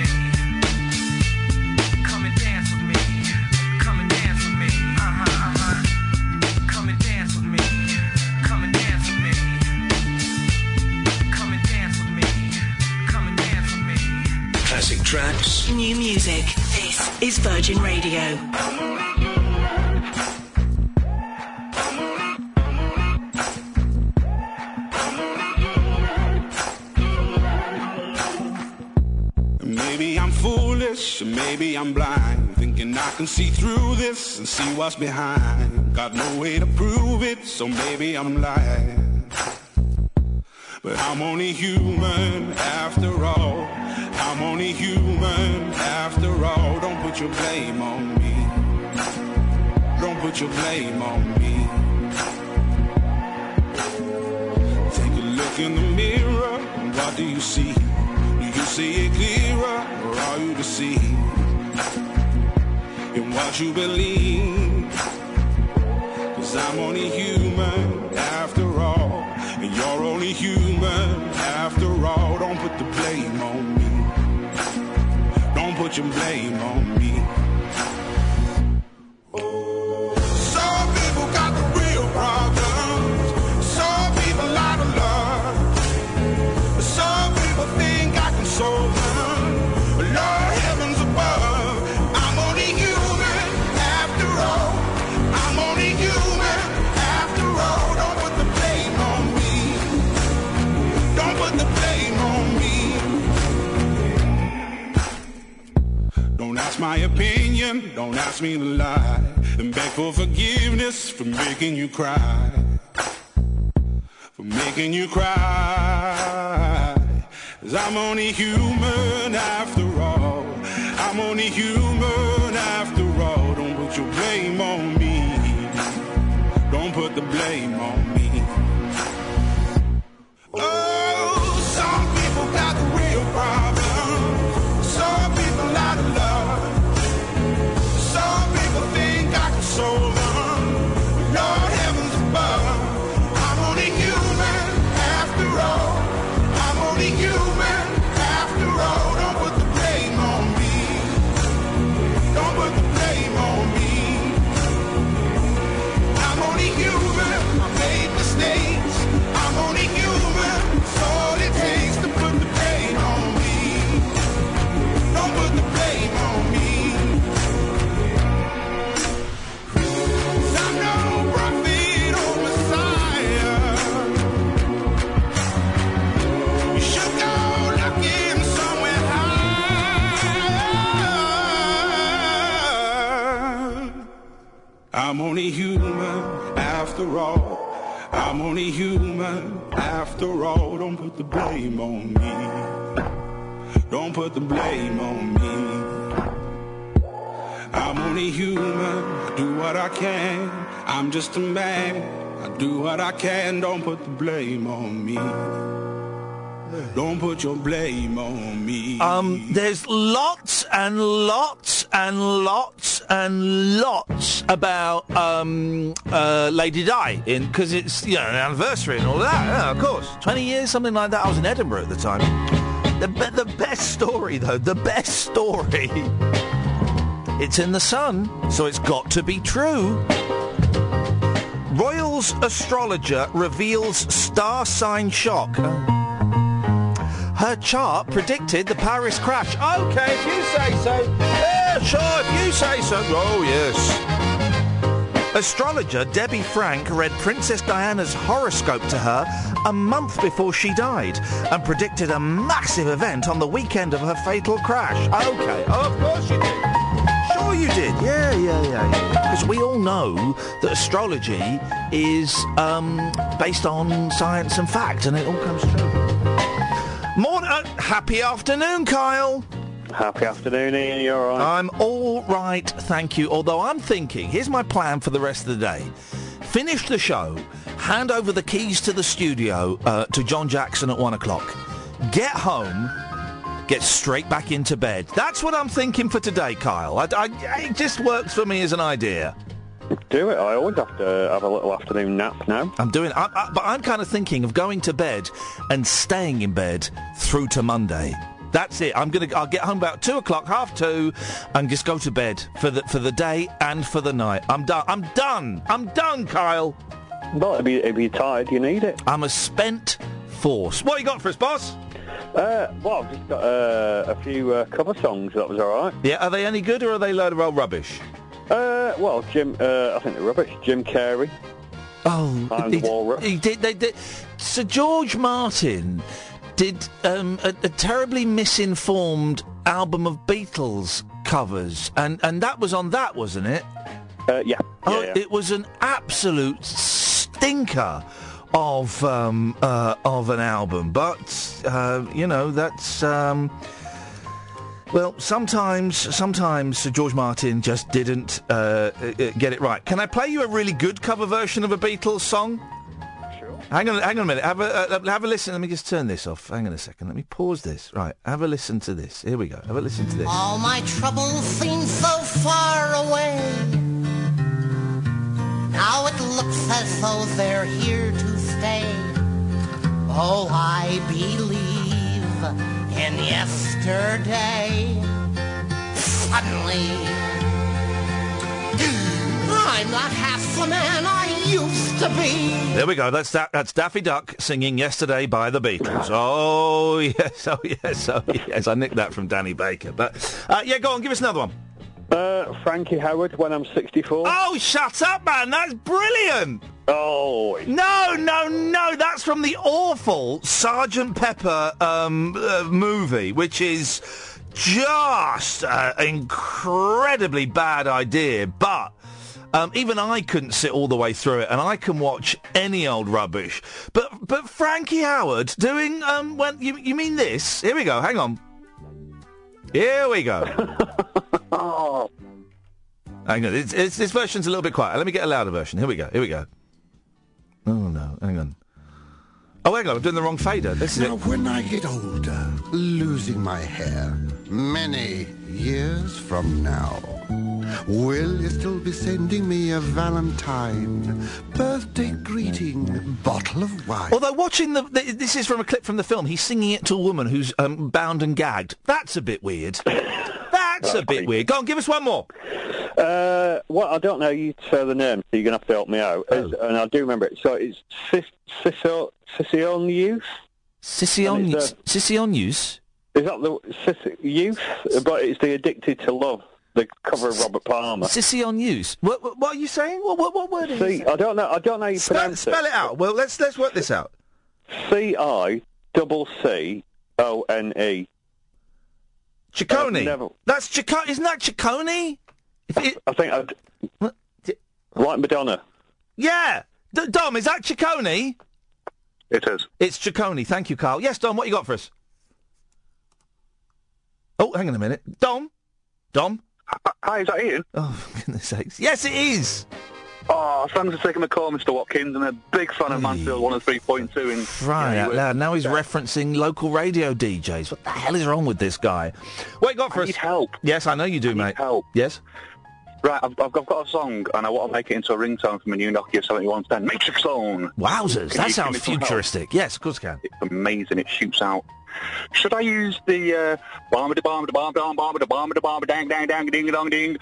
Come and dance with me. Come and dance with me. Uh-huh, uh-huh. Come and dance with me. Come and dance with me. Come and dance with me. Come and dance with me. Classic tracks. New music. This is Virgin Radio. Maybe I'm foolish, maybe I'm blind, thinking I can see through this and see what's behind. Got no way to prove it, so maybe I'm lying. But I'm only human after all. I'm only human after all. Don't put your blame on me. Don't put your blame on me. Take a look in the mirror, what do you see? You see it clearer, or are you deceived in what you believe? Cause I'm only human after all, and you're only human after all. Don't put the blame on me. Don't put your blame on me. Some people got the real problems. Some people out of love. Some people think I can solve them. Lord heavens above, I'm only human after all. I'm only human after all. Don't put the blame on me. Don't put the blame on me. Don't ask my opinion, don't ask me to lie, and beg for forgiveness for making you cry. For making you cry. Cause I'm only human after all. I'm only human after all. Don't put your blame on me. Don't put the blame on me. Oh, some people got the real problem. Some people out of love. Some people think I can solve them. Lord heavens above, I'm only human after all. I'm only human after all. Don't put the blame on me. Don't put the blame on me. I'm only human. I made mistakes. I'm only human. It's all it takes to put the blame on me. Don't put the blame on me. 'Cause I'm no prophet or Messiah. You should go looking somewhere higher. I'm only human after all. I'm only human after all. Don't put the blame on me. Don't put the blame on me. I'm only human. I do what I can. I'm just a man. I do what I can. Don't put the blame on me. Don't put your blame on me. Um, there's lots and lots and lots and lots about um, uh, Lady Di, in because it's you know an anniversary and all that. Yeah, of course, twenty years, something like that. I was in Edinburgh at the time. The be- the best story, though, the best story. It's in the Sun, so it's got to be true. Royals astrologer reveals star sign shock. Her chart predicted the Paris crash. OK, if you say so. Yeah, sure, if you say so. Oh, yes. Astrologer Debbie Frank read Princess Diana's horoscope to her a month before she died and predicted a massive event on the weekend of her fatal crash. OK, oh, of course you did. Sure you did. Yeah, yeah, yeah, yeah. Because we all know that astrology is um, based on science and fact, and it all comes true. Morning, uh, happy afternoon, Kyle. Happy afternoon, Ian. You all right? I'm all right, thank you. Although I'm thinking, here's my plan for the rest of the day. Finish the show, hand over the keys to the studio uh, to John Jackson at one o'clock. Get home, get straight back into bed. That's what I'm thinking for today, Kyle. I, I, it just works for me as an idea. Do it. I always have to have a little afternoon nap now. I'm doing I, I, but I'm kind of thinking of going to bed and staying in bed through to Monday. That's it. I'm gonna. I'll get home about two o'clock, half two, and just go to bed for the for the day and for the night. I'm done. I'm done. I'm done, Kyle. Well, if, you, if you're tired, you need it. I'm a spent force. What you got for us, boss? Uh, well, I've just got uh, a few uh, cover songs. That was all right. Yeah. Are they any good or are they a load of old rubbish? Uh, well, Jim. Uh, I think they're rubbish. Jim Carrey. Oh, I'm he, the Walrus. He did. They did. Sir George Martin did um, a, a terribly misinformed album of Beatles covers, and, and that was on that, wasn't it? Uh, yeah. Oh, yeah, yeah. It was an absolute stinker of um, uh, of an album, but uh, you know that's. Um, Well, sometimes, sometimes Sir George Martin just didn't uh, uh, get it right. Can I play you a really good cover version of a Beatles song? Sure. Hang on, hang on a minute. Have a uh, have a listen. Let me just turn this off. Hang on a second. Let me pause this. Right. Have a listen to this. Here we go. Have a listen to this. All my troubles seem so far away. Now it looks as though they're here to stay. Oh, I believe in yesterday. Suddenly, I'm not half the man I used to be. There we go. That's that. That's Daffy Duck singing "Yesterday" by the Beatles. Oh yes, oh yes, oh yes. I nicked that from Danny Baker. But uh, yeah, go on. Give us another one. Uh, Frankie Howard, When I'm sixty-four. Oh, shut up, man. That's brilliant. Oh. No, no, no. That's from the awful Sergeant Pepper um, uh, movie, which is just an incredibly bad idea. But um, even I couldn't sit all the way through it, and I can watch any old rubbish. But but Frankie Howard doing um, when you you mean this? Here we go. Hang on. Here we go. Oh. Hang on. It's, it's, this version's a little bit quiet. Let me get a louder version. Here we go. Here we go. Oh, no. Hang on. Oh, hang on. I'm doing the wrong fader. This is now, it. when I get older, losing my hair, many years from now, will you still be sending me a Valentine, birthday greeting, bottle of wine? Although watching the, the... This is from a clip from the film. He's singing it to a woman who's um, bound and gagged. That's a bit weird. That's a bit weird. Go on, give us one more. Uh, well, I don't know you say the name, so you're going to have to help me out. Oh. It's- And I do remember it. So it's Sicilian Youth? Sicilian And it's, uh, Sicilian Youth? Is that the Sic- Youth? But it's the Addicted to Love, the cover of Robert Palmer. Sicilian Youth? What, what, what are you saying? What, what, what word is See, it? I don't know. I don't know how you Spell, pronounce spell it out. Well, let's let's work this out. C I double C O N E. Ciccone. I've never- That's Ciccone. Isn't that Ciccone? If it, I think I'd... Like Madonna. yeah. D- Dom, is that Ciccone? It is. It's Ciccone. Thank you, Carl. Yes, Dom, what you got for us? Oh, hang on a minute. Dom? Dom? Hi, is that Ian? Oh, for goodness sakes. Yes, it is. Oh, thanks for taking the call, Mister Watkins. I'm a big fan of Mansfield one oh three point two. In, Right you know, out loud. Now he's referencing local radio D Js. What the hell is wrong with this guy? What you got for I us? need help. Yes, I know you do, mate. help. Yes? Right, I've, I've got a song, and I want to make it into a ringtone from a new Nokia seventy-one ten. Matrix Zone! Wowzers, Can that you sounds give me some help? futuristic. Yes, of course I can. It's amazing, it shoots out. Should I use the uh, bomb da bomb da bomb da bomb da bomb da bomb dang dang dang ding dong ding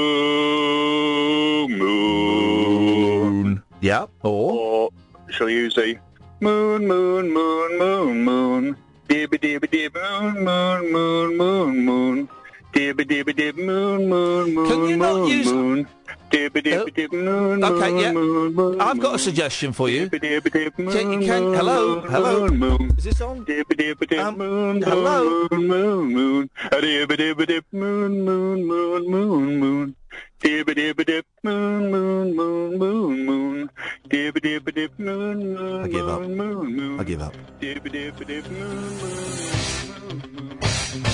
blue moon? Yeah, or? Or shall I use the moon moon moon moon moon dibby dibby dib moon moon moon moon moon dibby dibby dib moon moon moon Can you not moon use- moon dibby dibby dib moon Okay, moon yeah. moon moon I've got a suggestion for you. dibby dibby dib Can, moon can, hello, moon hello. moon moon Is this on? dibby dibby dib Um, moon hello? moon moon moon dibby dibby dib moon moon moon moon moon dibby dibby dib moon moon moon moon moon dibby dibby dib moon moon I give up. moon moon moon I give up. dibby dibby dib moon moon moon moon.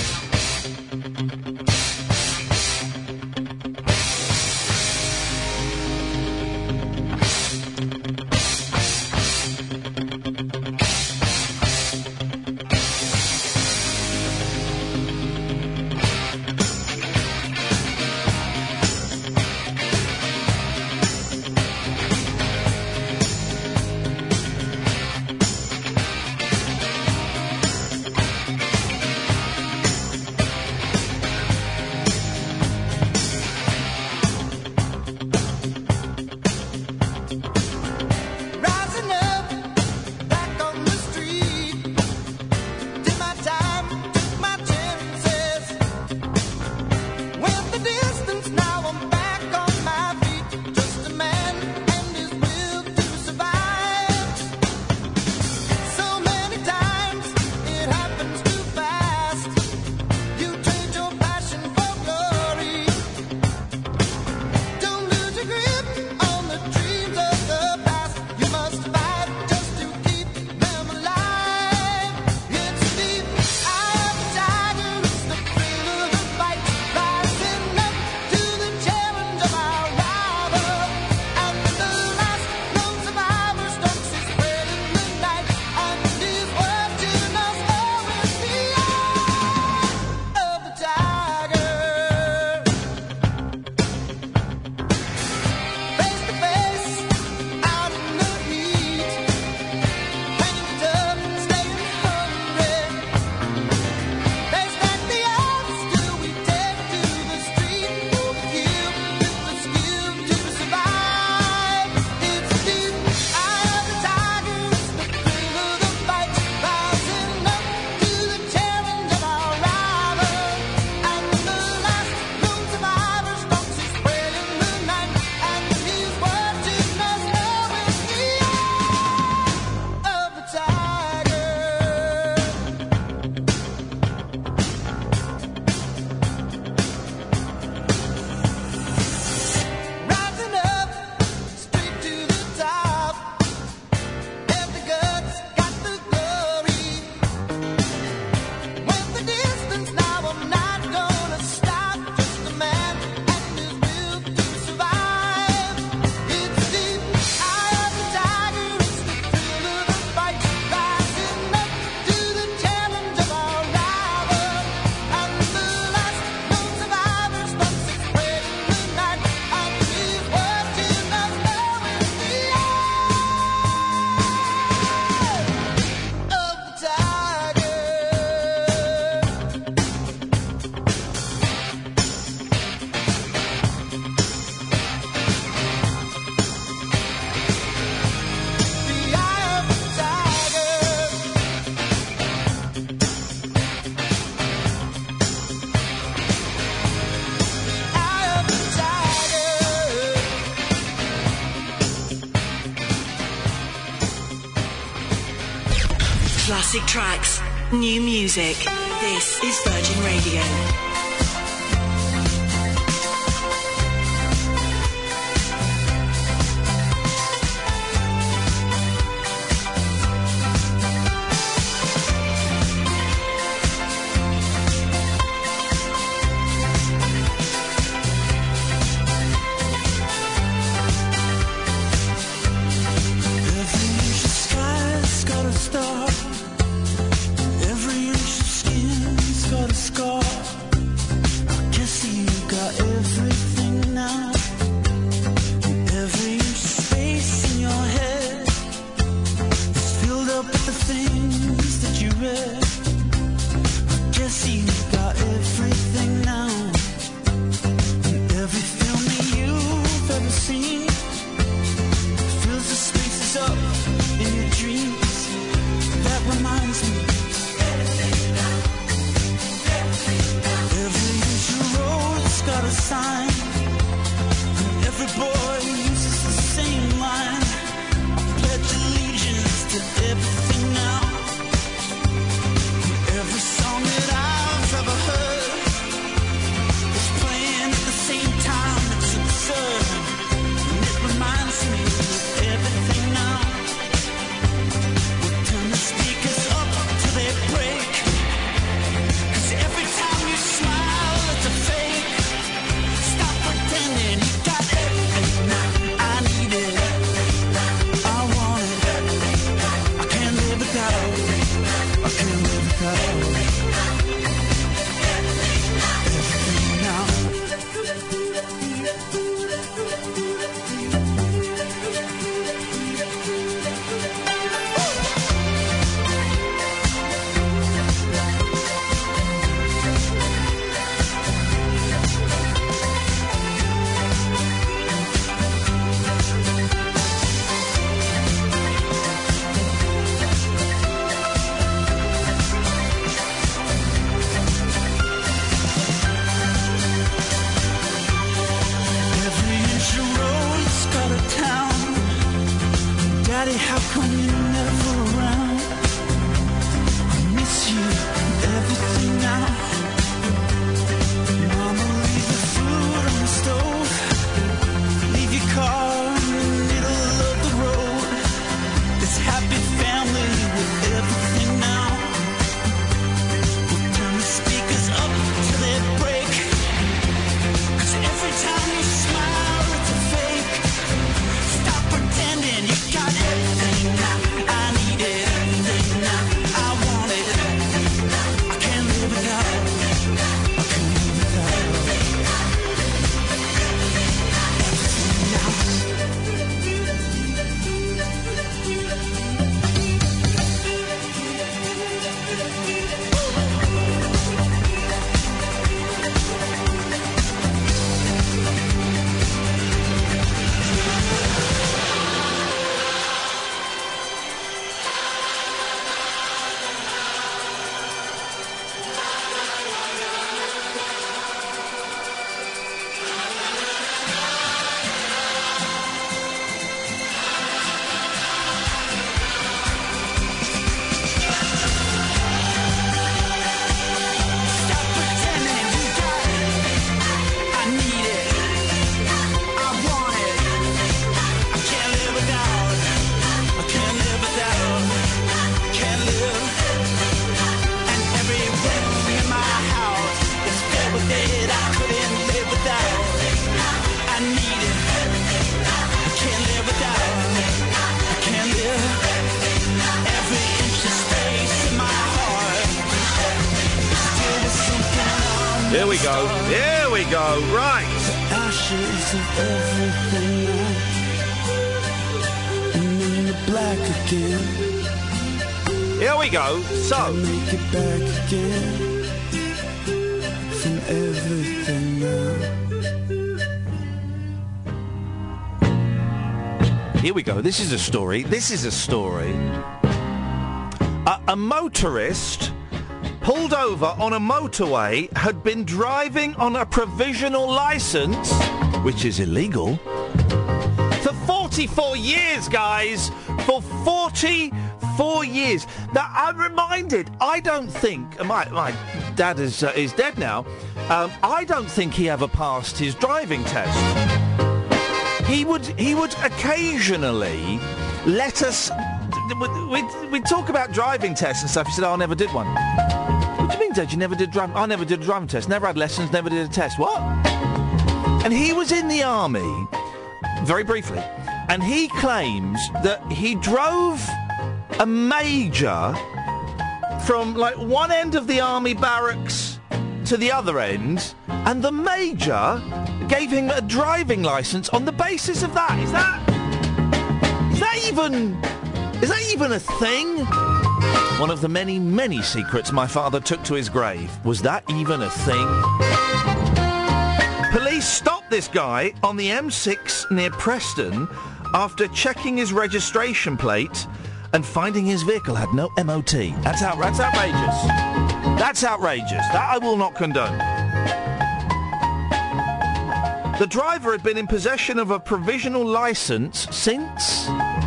Rising up, back on the street. Did my time, took my chances. Went the distance, now I'm back on my feet. Just a man and his will to survive. So many times it happens too fast. You trade your passion for glory. Don't lose your grip on the dreams of the past. You must fight just to keep them alive. It's the eye of the tiger, it's the thrill of the fight. Rising up to the challenge of our rival. And the last known survivor stalks his spread in the night. And he's watching us all with the eye of the tiger. Face to face, out in the heat, hanging tough, staying hungry. They stack the odds till we take to the street for the kill, with the skill to survive. It's the eye of the tiger, it's the thrill of the fight, rising up to the challenge of our rival. And the last known survivor stalks his spread in the night, and he's watching us now with the eye of the tiger. Rising up, straight to the top. Have the guts, got the glory. Went the distance, now I'm not gonna stop. Just a man and his will to survive. It's the eye of the tiger, it's the thrill of the fight. Rising up to the challenge of our rival. And the last known survivor stalks his spread in the night. And he's watching us now with the eye of the tiger. The eye of the tiger. Eye of the tiger. Classic tracks, new music. This is Virgin Radio. Every inch of sky's got a star. Every inch of skin's got a scar. Here we go. Here we go. Right. Ashes of everything now, and then you're black again. Here we go. So. Make it back again from everything now. Here we go. This is a story. This is a story. A, a motorist pulled over on a motorway, had been driving on a provisional licence, which is illegal, for forty-four years, guys. For forty-four years. Now, I'm reminded, I don't think, my, my dad is, uh, is dead now, um, I don't think he ever passed his driving test. He would, he would occasionally let us, we'd, we'd talk about driving tests and stuff, he said, oh, I never did one. What do you mean, Dad? You never did drive? I never did a driving test. Never had lessons. Never did a test. What? And he was in the army, very briefly, and he claims that he drove a major from like one end of the army barracks to the other end, and the major gave him a driving licence on the basis of that. Is that? Is that even? Is that even a thing? One of the many, many secrets my father took to his grave. Was that even a thing? Police stopped this guy on the M six near Preston after checking his registration plate and finding his vehicle had no M O T. That's, out- that's outrageous. That's outrageous. That I will not condone. The driver had been in possession of a provisional licence since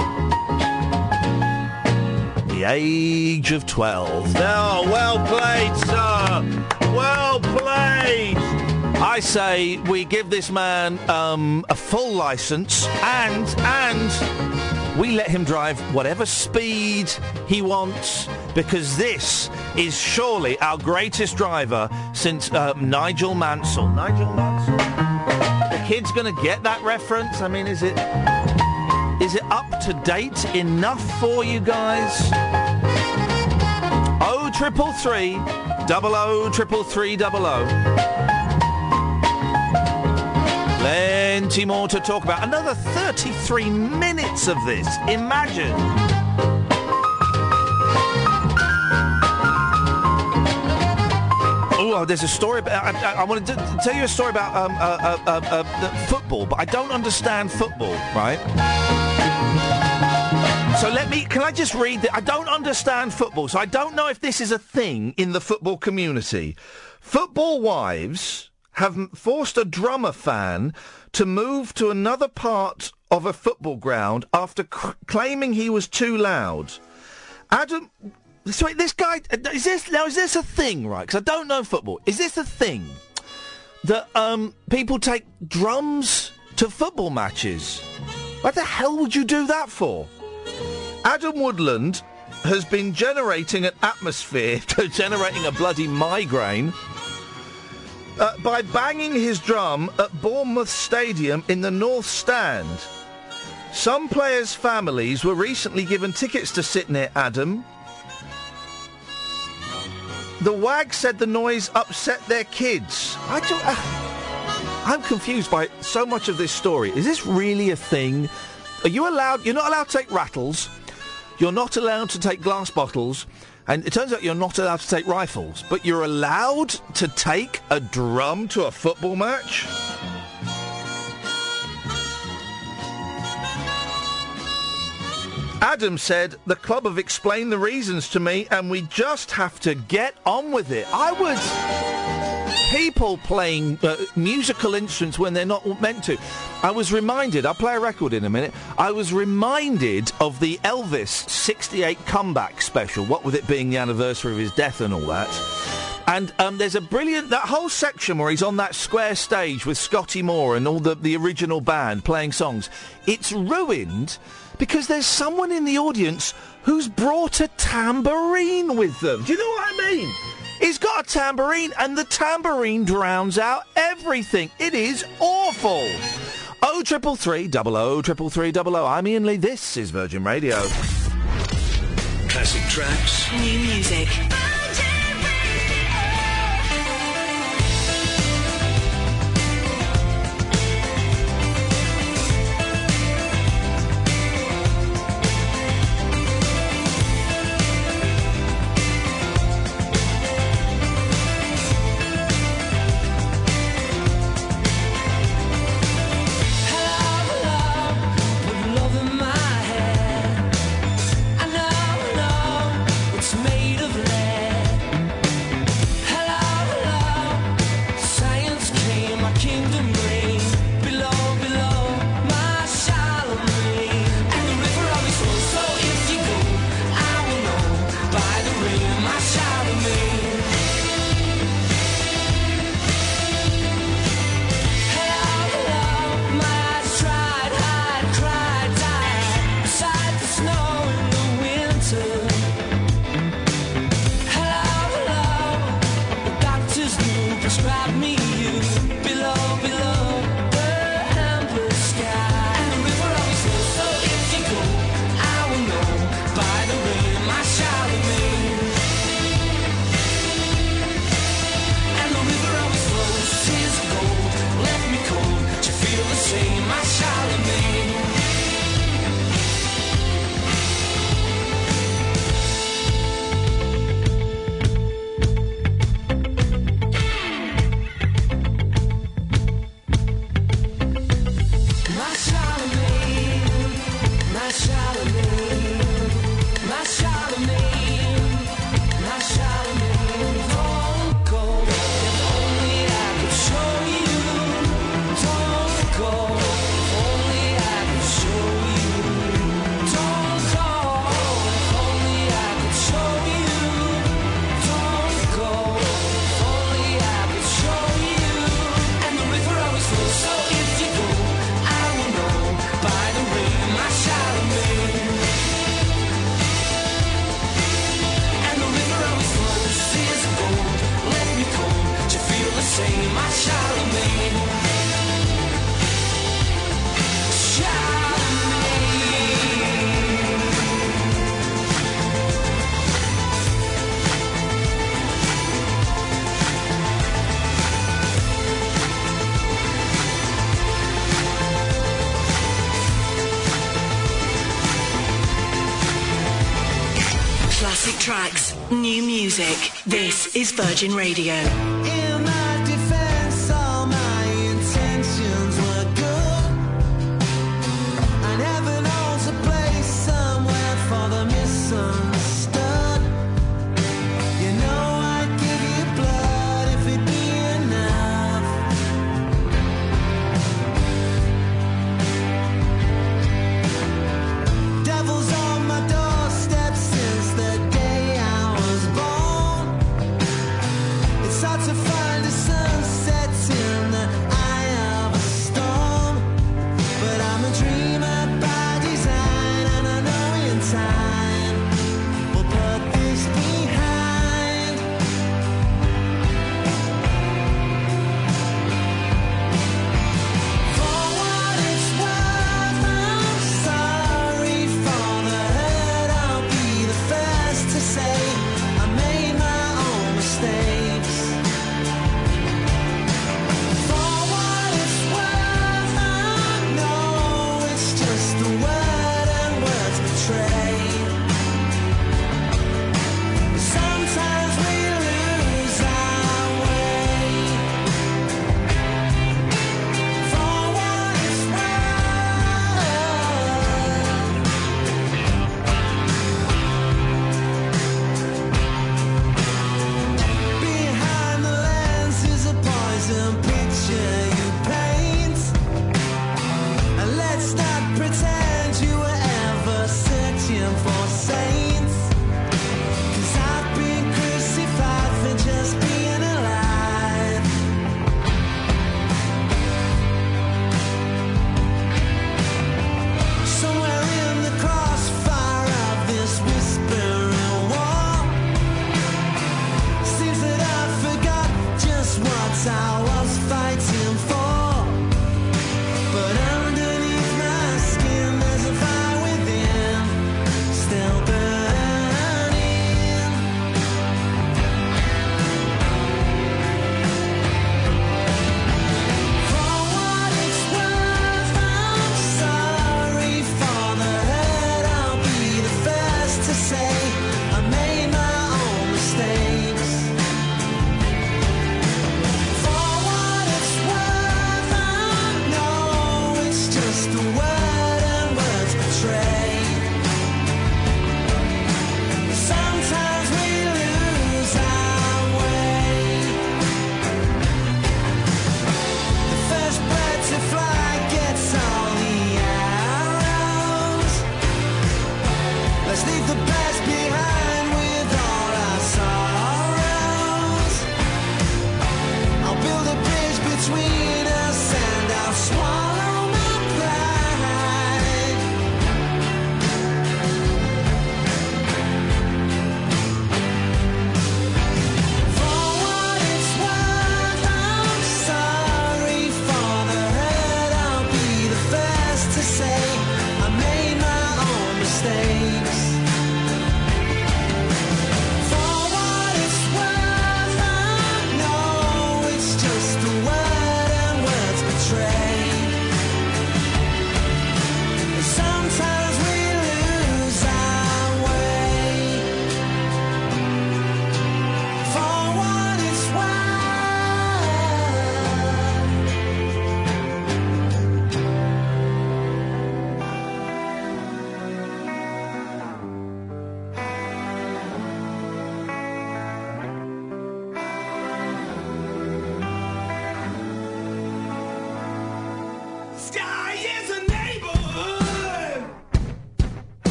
the age of twelve. Oh, well played, sir. Well played. I say we give this man um, a full licence and and we let him drive whatever speed he wants, because this is surely our greatest driver since uh, Nigel Mansell. Nigel Mansell. The kid's going to get that reference. I mean, is it is it up to date enough for you guys? Oh, triple three, double O, triple three, double O. Plenty more to talk about. Another thirty-three minutes of this. Imagine. Oh, there's a story about... I, I, I want to d- tell you a story about um, uh, uh, uh, uh, football, but I don't understand football, right? So let me... Can I just read... The, I don't understand football, so I don't know if this is a thing in the football community. Football wives have forced a drummer fan to move to another part of a football ground after c- claiming he was too loud. Adam... So this guy... Is this... Now, is this a thing, right? Because I don't know football. Is this a thing that um, people take drums to football matches? What the hell would you do that for? Adam Woodland has been generating an atmosphere, generating a bloody migraine, uh, by banging his drum at Bournemouth Stadium in the North Stand. Some players' families were recently given tickets to sit near Adam. The wag said the noise upset their kids. I don't, uh, I'm confused by so much of this story. Is this really a thing? Are you allowed... You're not allowed to take rattles. You're not allowed to take glass bottles. And it turns out you're not allowed to take rifles. But you're allowed to take a drum to a football match? Adam said, the club have explained the reasons to me and we just have to get on with it. I would... People playing uh, musical instruments when they're not meant to. I was reminded, I'll play a record in a minute, I was reminded of the Elvis sixty-eight comeback special, what with it being the anniversary of his death and all that. And um, there's a brilliant, that whole section where he's on that square stage with Scotty Moore and all the, the original band playing songs. It's ruined because there's someone in the audience who's brought a tambourine with them. Do you know what I mean? He's got a tambourine, and the tambourine drowns out everything. It is awful. Oh, triple three, double O, triple three, double O. I'm Ian Lee. This is Virgin Radio. Classic tracks. New music. music. This is Virgin Radio. In my defense, all my intentions were good. And heaven owns a place somewhere for the misunderstood. You know I'd give you blood if it'd be enough. Devil's on my doorstep since the day I was born. It's hard to find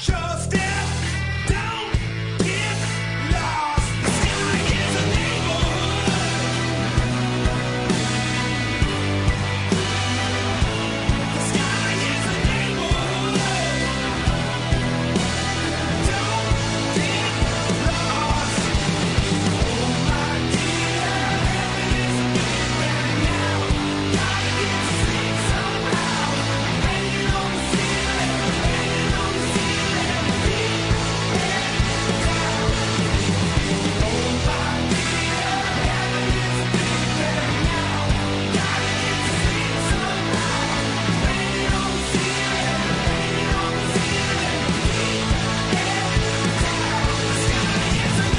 Trust it, don't get lost. The sky is a neighborhood. The sky is a neighborhood. Don't get lost. Oh my dear, heaven is a big right now. Gotta get sick somehow. Hanging on the ceiling, hanging on the ceiling. Deep and down. Oh my dear, heaven is a big right now. Gotta get sick somehow. Hanging on the ceiling, hanging on the ceiling. Deep and down. The sky is a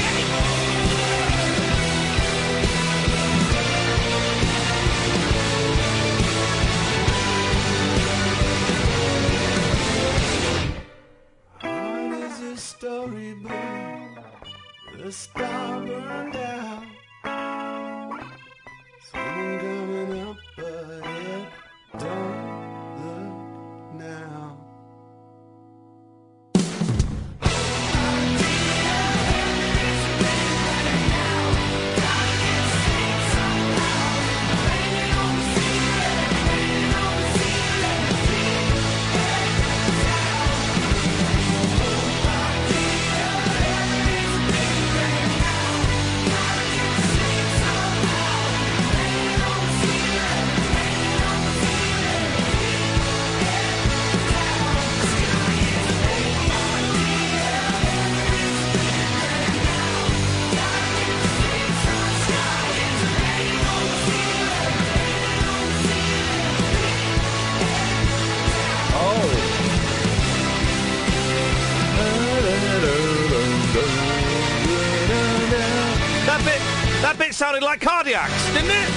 Heart is a storybook. The star burned out. Someone coming up ahead. Don't look now. That bit, that bit sounded like Cardiacs, didn't it?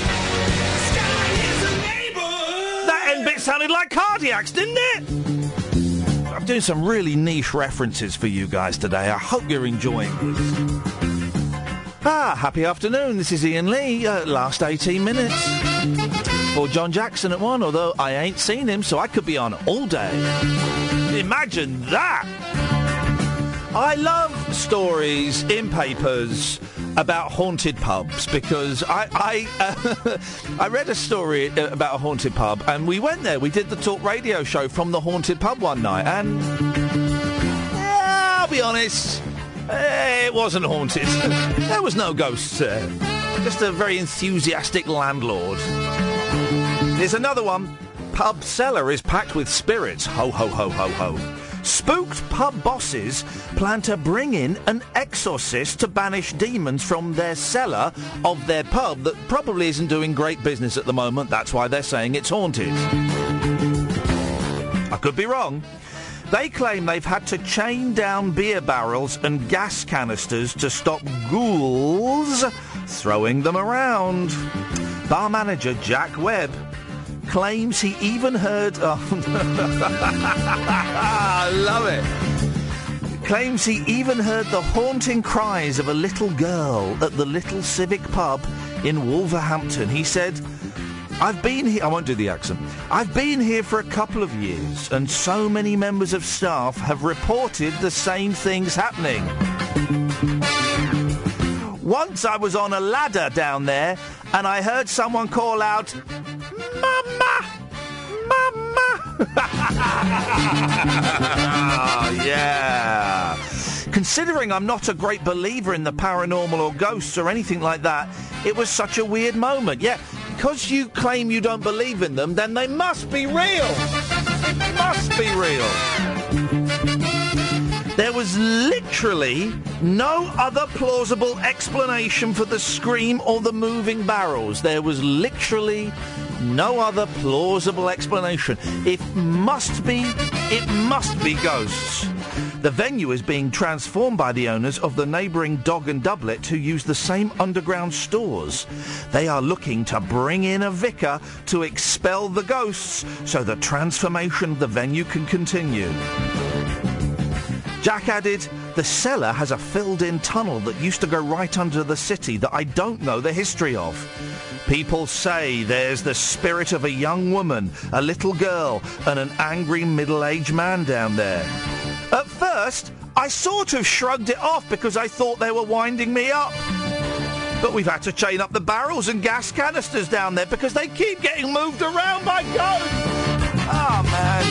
That end bit sounded like Cardiacs, didn't it? I'm doing some really niche references for you guys today. I hope you're enjoying this. Ah, happy afternoon. This is Ian Lee. Uh, last eighteen minutes. For John Jackson at one, although I ain't seen him, so I could be on all day. Imagine that! I love stories in papers about haunted pubs because I I, uh, I read a story about a haunted pub and we went there. We did the talk radio show from the haunted pub one night and yeah, I'll be honest, it wasn't haunted. There was no ghosts there. Just a very enthusiastic landlord. Here's another one. Pub cellar is packed with spirits. Ho, ho, ho, ho, ho. Spooked pub bosses plan to bring in an exorcist to banish demons from their cellar of their pub that probably isn't doing great business at the moment. That's why they're saying it's haunted. I could be wrong. They claim they've had to chain down beer barrels and gas canisters to stop ghouls throwing them around. Bar manager Jack Webb claims he even heard... Oh, I love it. Claims he even heard the haunting cries of a little girl at the Little Civic Pub in Wolverhampton. He said, I've been here... I won't do the accent. I've been here for a couple of years, and so many members of staff have reported the same things happening. Once I was on a ladder down there, and I heard someone call out, Mama! Mama! Oh, yeah. Considering I'm not a great believer in the paranormal or ghosts or anything like that, it was such a weird moment. Yeah, because you claim you don't believe in them, then they must be real. Must be real. There was literally no other plausible explanation for the scream or the moving barrels. There was literally no other plausible explanation. It must be, it must be ghosts. The venue is being transformed by the owners of the neighbouring Dog and Doublet who use the same underground stores. They are looking to bring in a vicar to expel the ghosts so the transformation of the venue can continue. Jack added, the cellar has a filled-in tunnel that used to go right under the city that I don't know the history of. People say there's the spirit of a young woman, a little girl, and an angry middle-aged man down there. At first, I sort of shrugged it off because I thought they were winding me up. But we've had to chain up the barrels and gas canisters down there because they keep getting moved around by ghosts. Oh, man.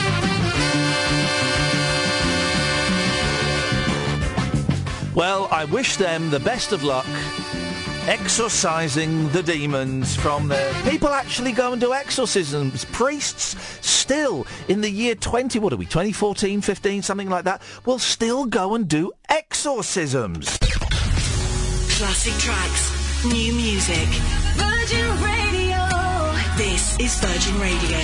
Well, I wish them the best of luck exorcising the demons from there. People actually go and do exorcisms. Priests still, in the year twenty, what are we, twenty fourteen, fifteen, something like that, will still go and do exorcisms. Classic tracks, new music. Virgin Radio. This is Virgin Radio.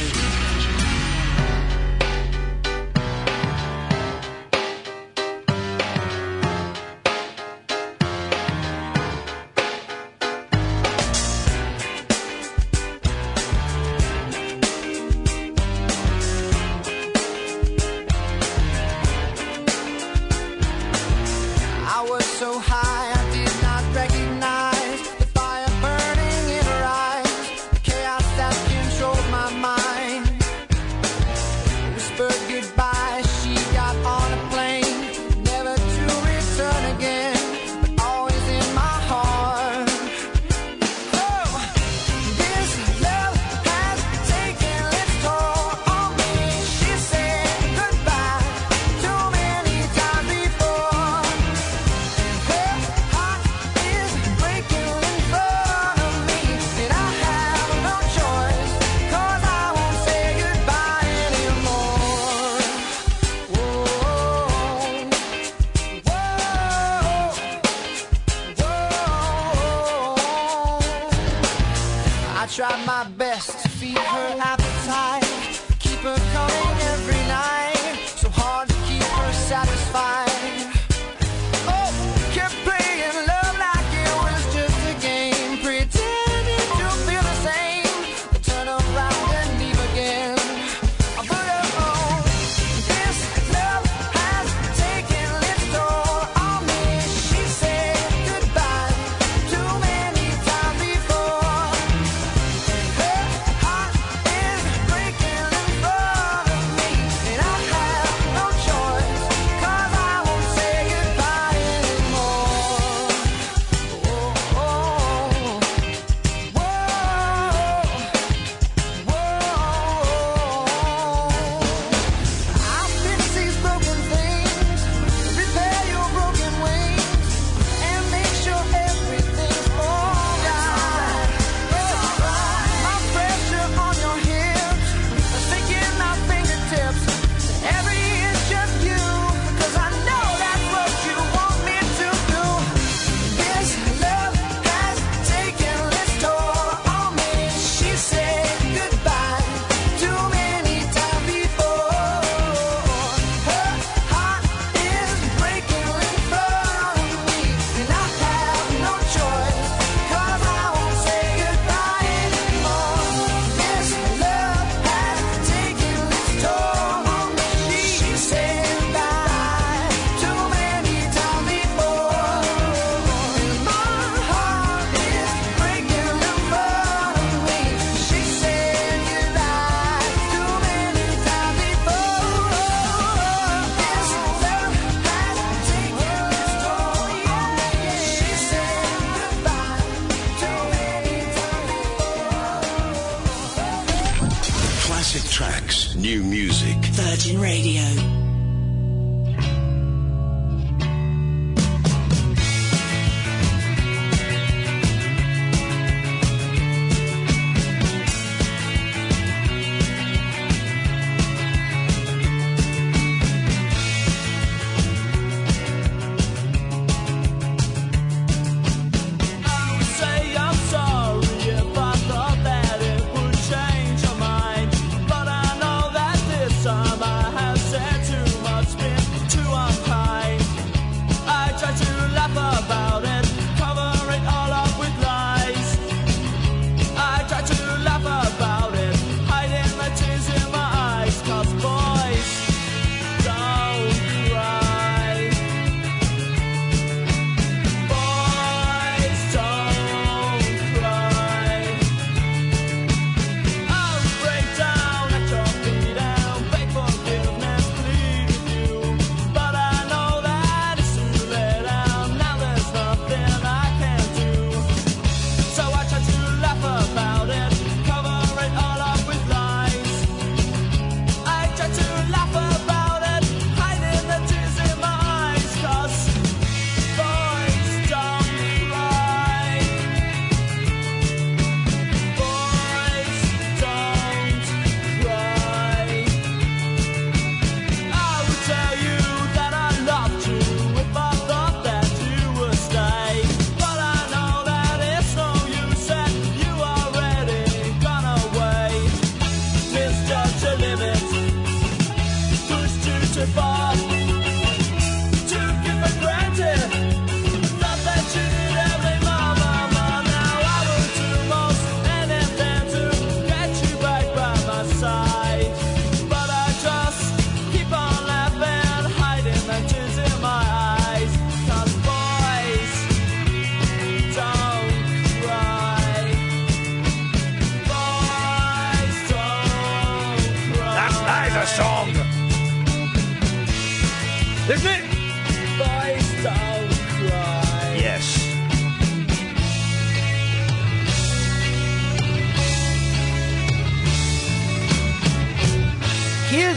Tried my best to feed her appetite, keep her coming every night, so hard to keep her satisfied. Oh, kept playing love like it was just a game, pretending to feel the same, but turn around and leave again. But oh, this love has taken its toll on me. She said goodbye too many times before. Tracks, new music. Virgin Radio. Time I have said to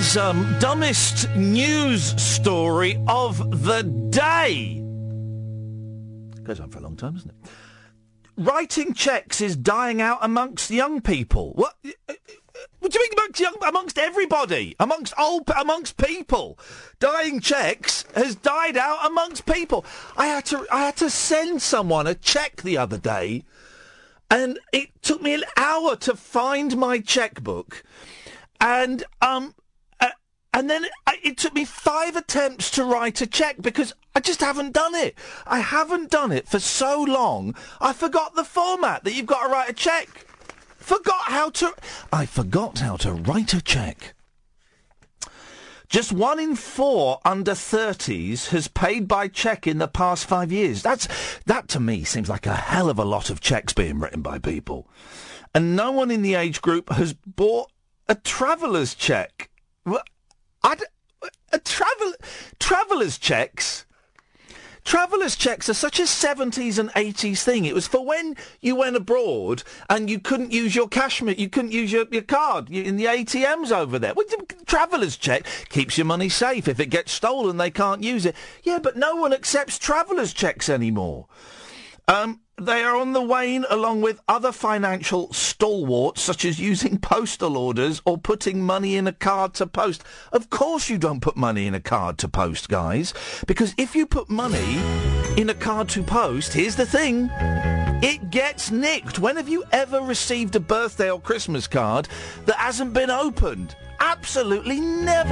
is um, dumbest news story of the day. Goes on for a long time, doesn't it? Writing cheques is dying out amongst young people. What? What do you mean amongst young? Amongst everybody, amongst old, amongst people. Dying cheques has died out amongst people. I had to, I had to send someone a cheque the other day, and it took me an hour to find my chequebook, and um, uh, and then it, it took me five attempts to write a cheque because I just haven't done it. I haven't done it for so long. I forgot the format that you've got to write a cheque. Forgot how to... I forgot how to write a cheque. Just one in four under thirties has paid by cheque in the past five years. That's That, to me, seems like a hell of a lot of cheques being written by people. And no one in the age group has bought a traveller's cheque. I'd, a travel, traveller's cheques... Traveller's cheques are such a seventies and eighties thing. It was for when you went abroad and you couldn't use your cash, you couldn't use your, your card in the A T Ms over there. Well, traveller's cheque keeps your money safe. If it gets stolen, they can't use it. Yeah, but no one accepts traveller's cheques anymore. Um, they are on the wane along with other financial stalwarts, such as using postal orders or putting money in a card to post. Of course you don't put money in a card to post, guys, because if you put money in a card to post, here's the thing, it gets nicked. When have you ever received a birthday or Christmas card that hasn't been opened? Absolutely never.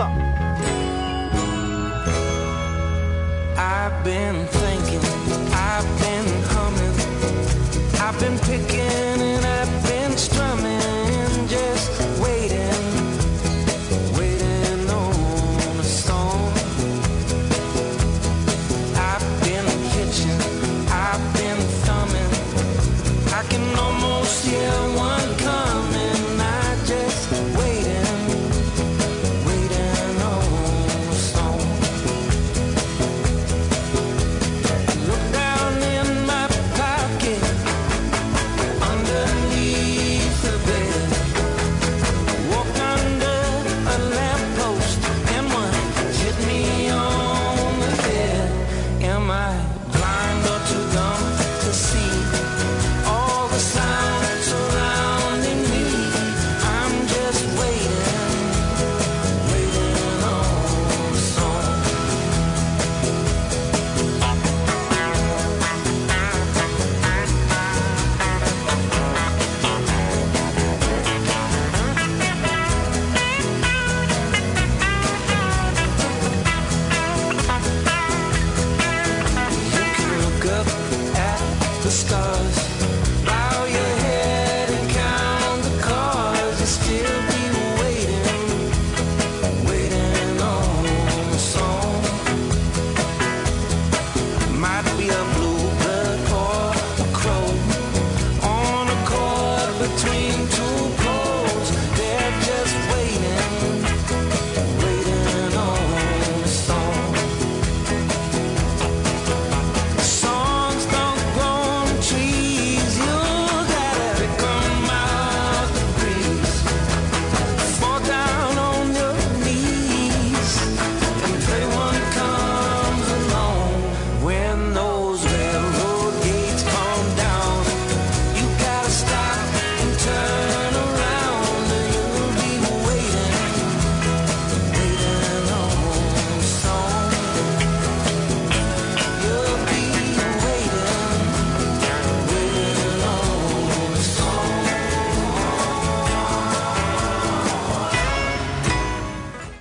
I've been thinking, I've been humming, I've been picking and I've been strumming, just waiting, waiting on a song. I've been hitching, I've been thumbing, I can almost hear one coming, I just waiting, waiting on a song. Look down in my pocket, underneath the bed, walk under a lamppost, and one hit me on the head. Am I blind or too dumb to see all the sounds surrounding me? I'm just waiting, waiting on a song. You can look up at the stars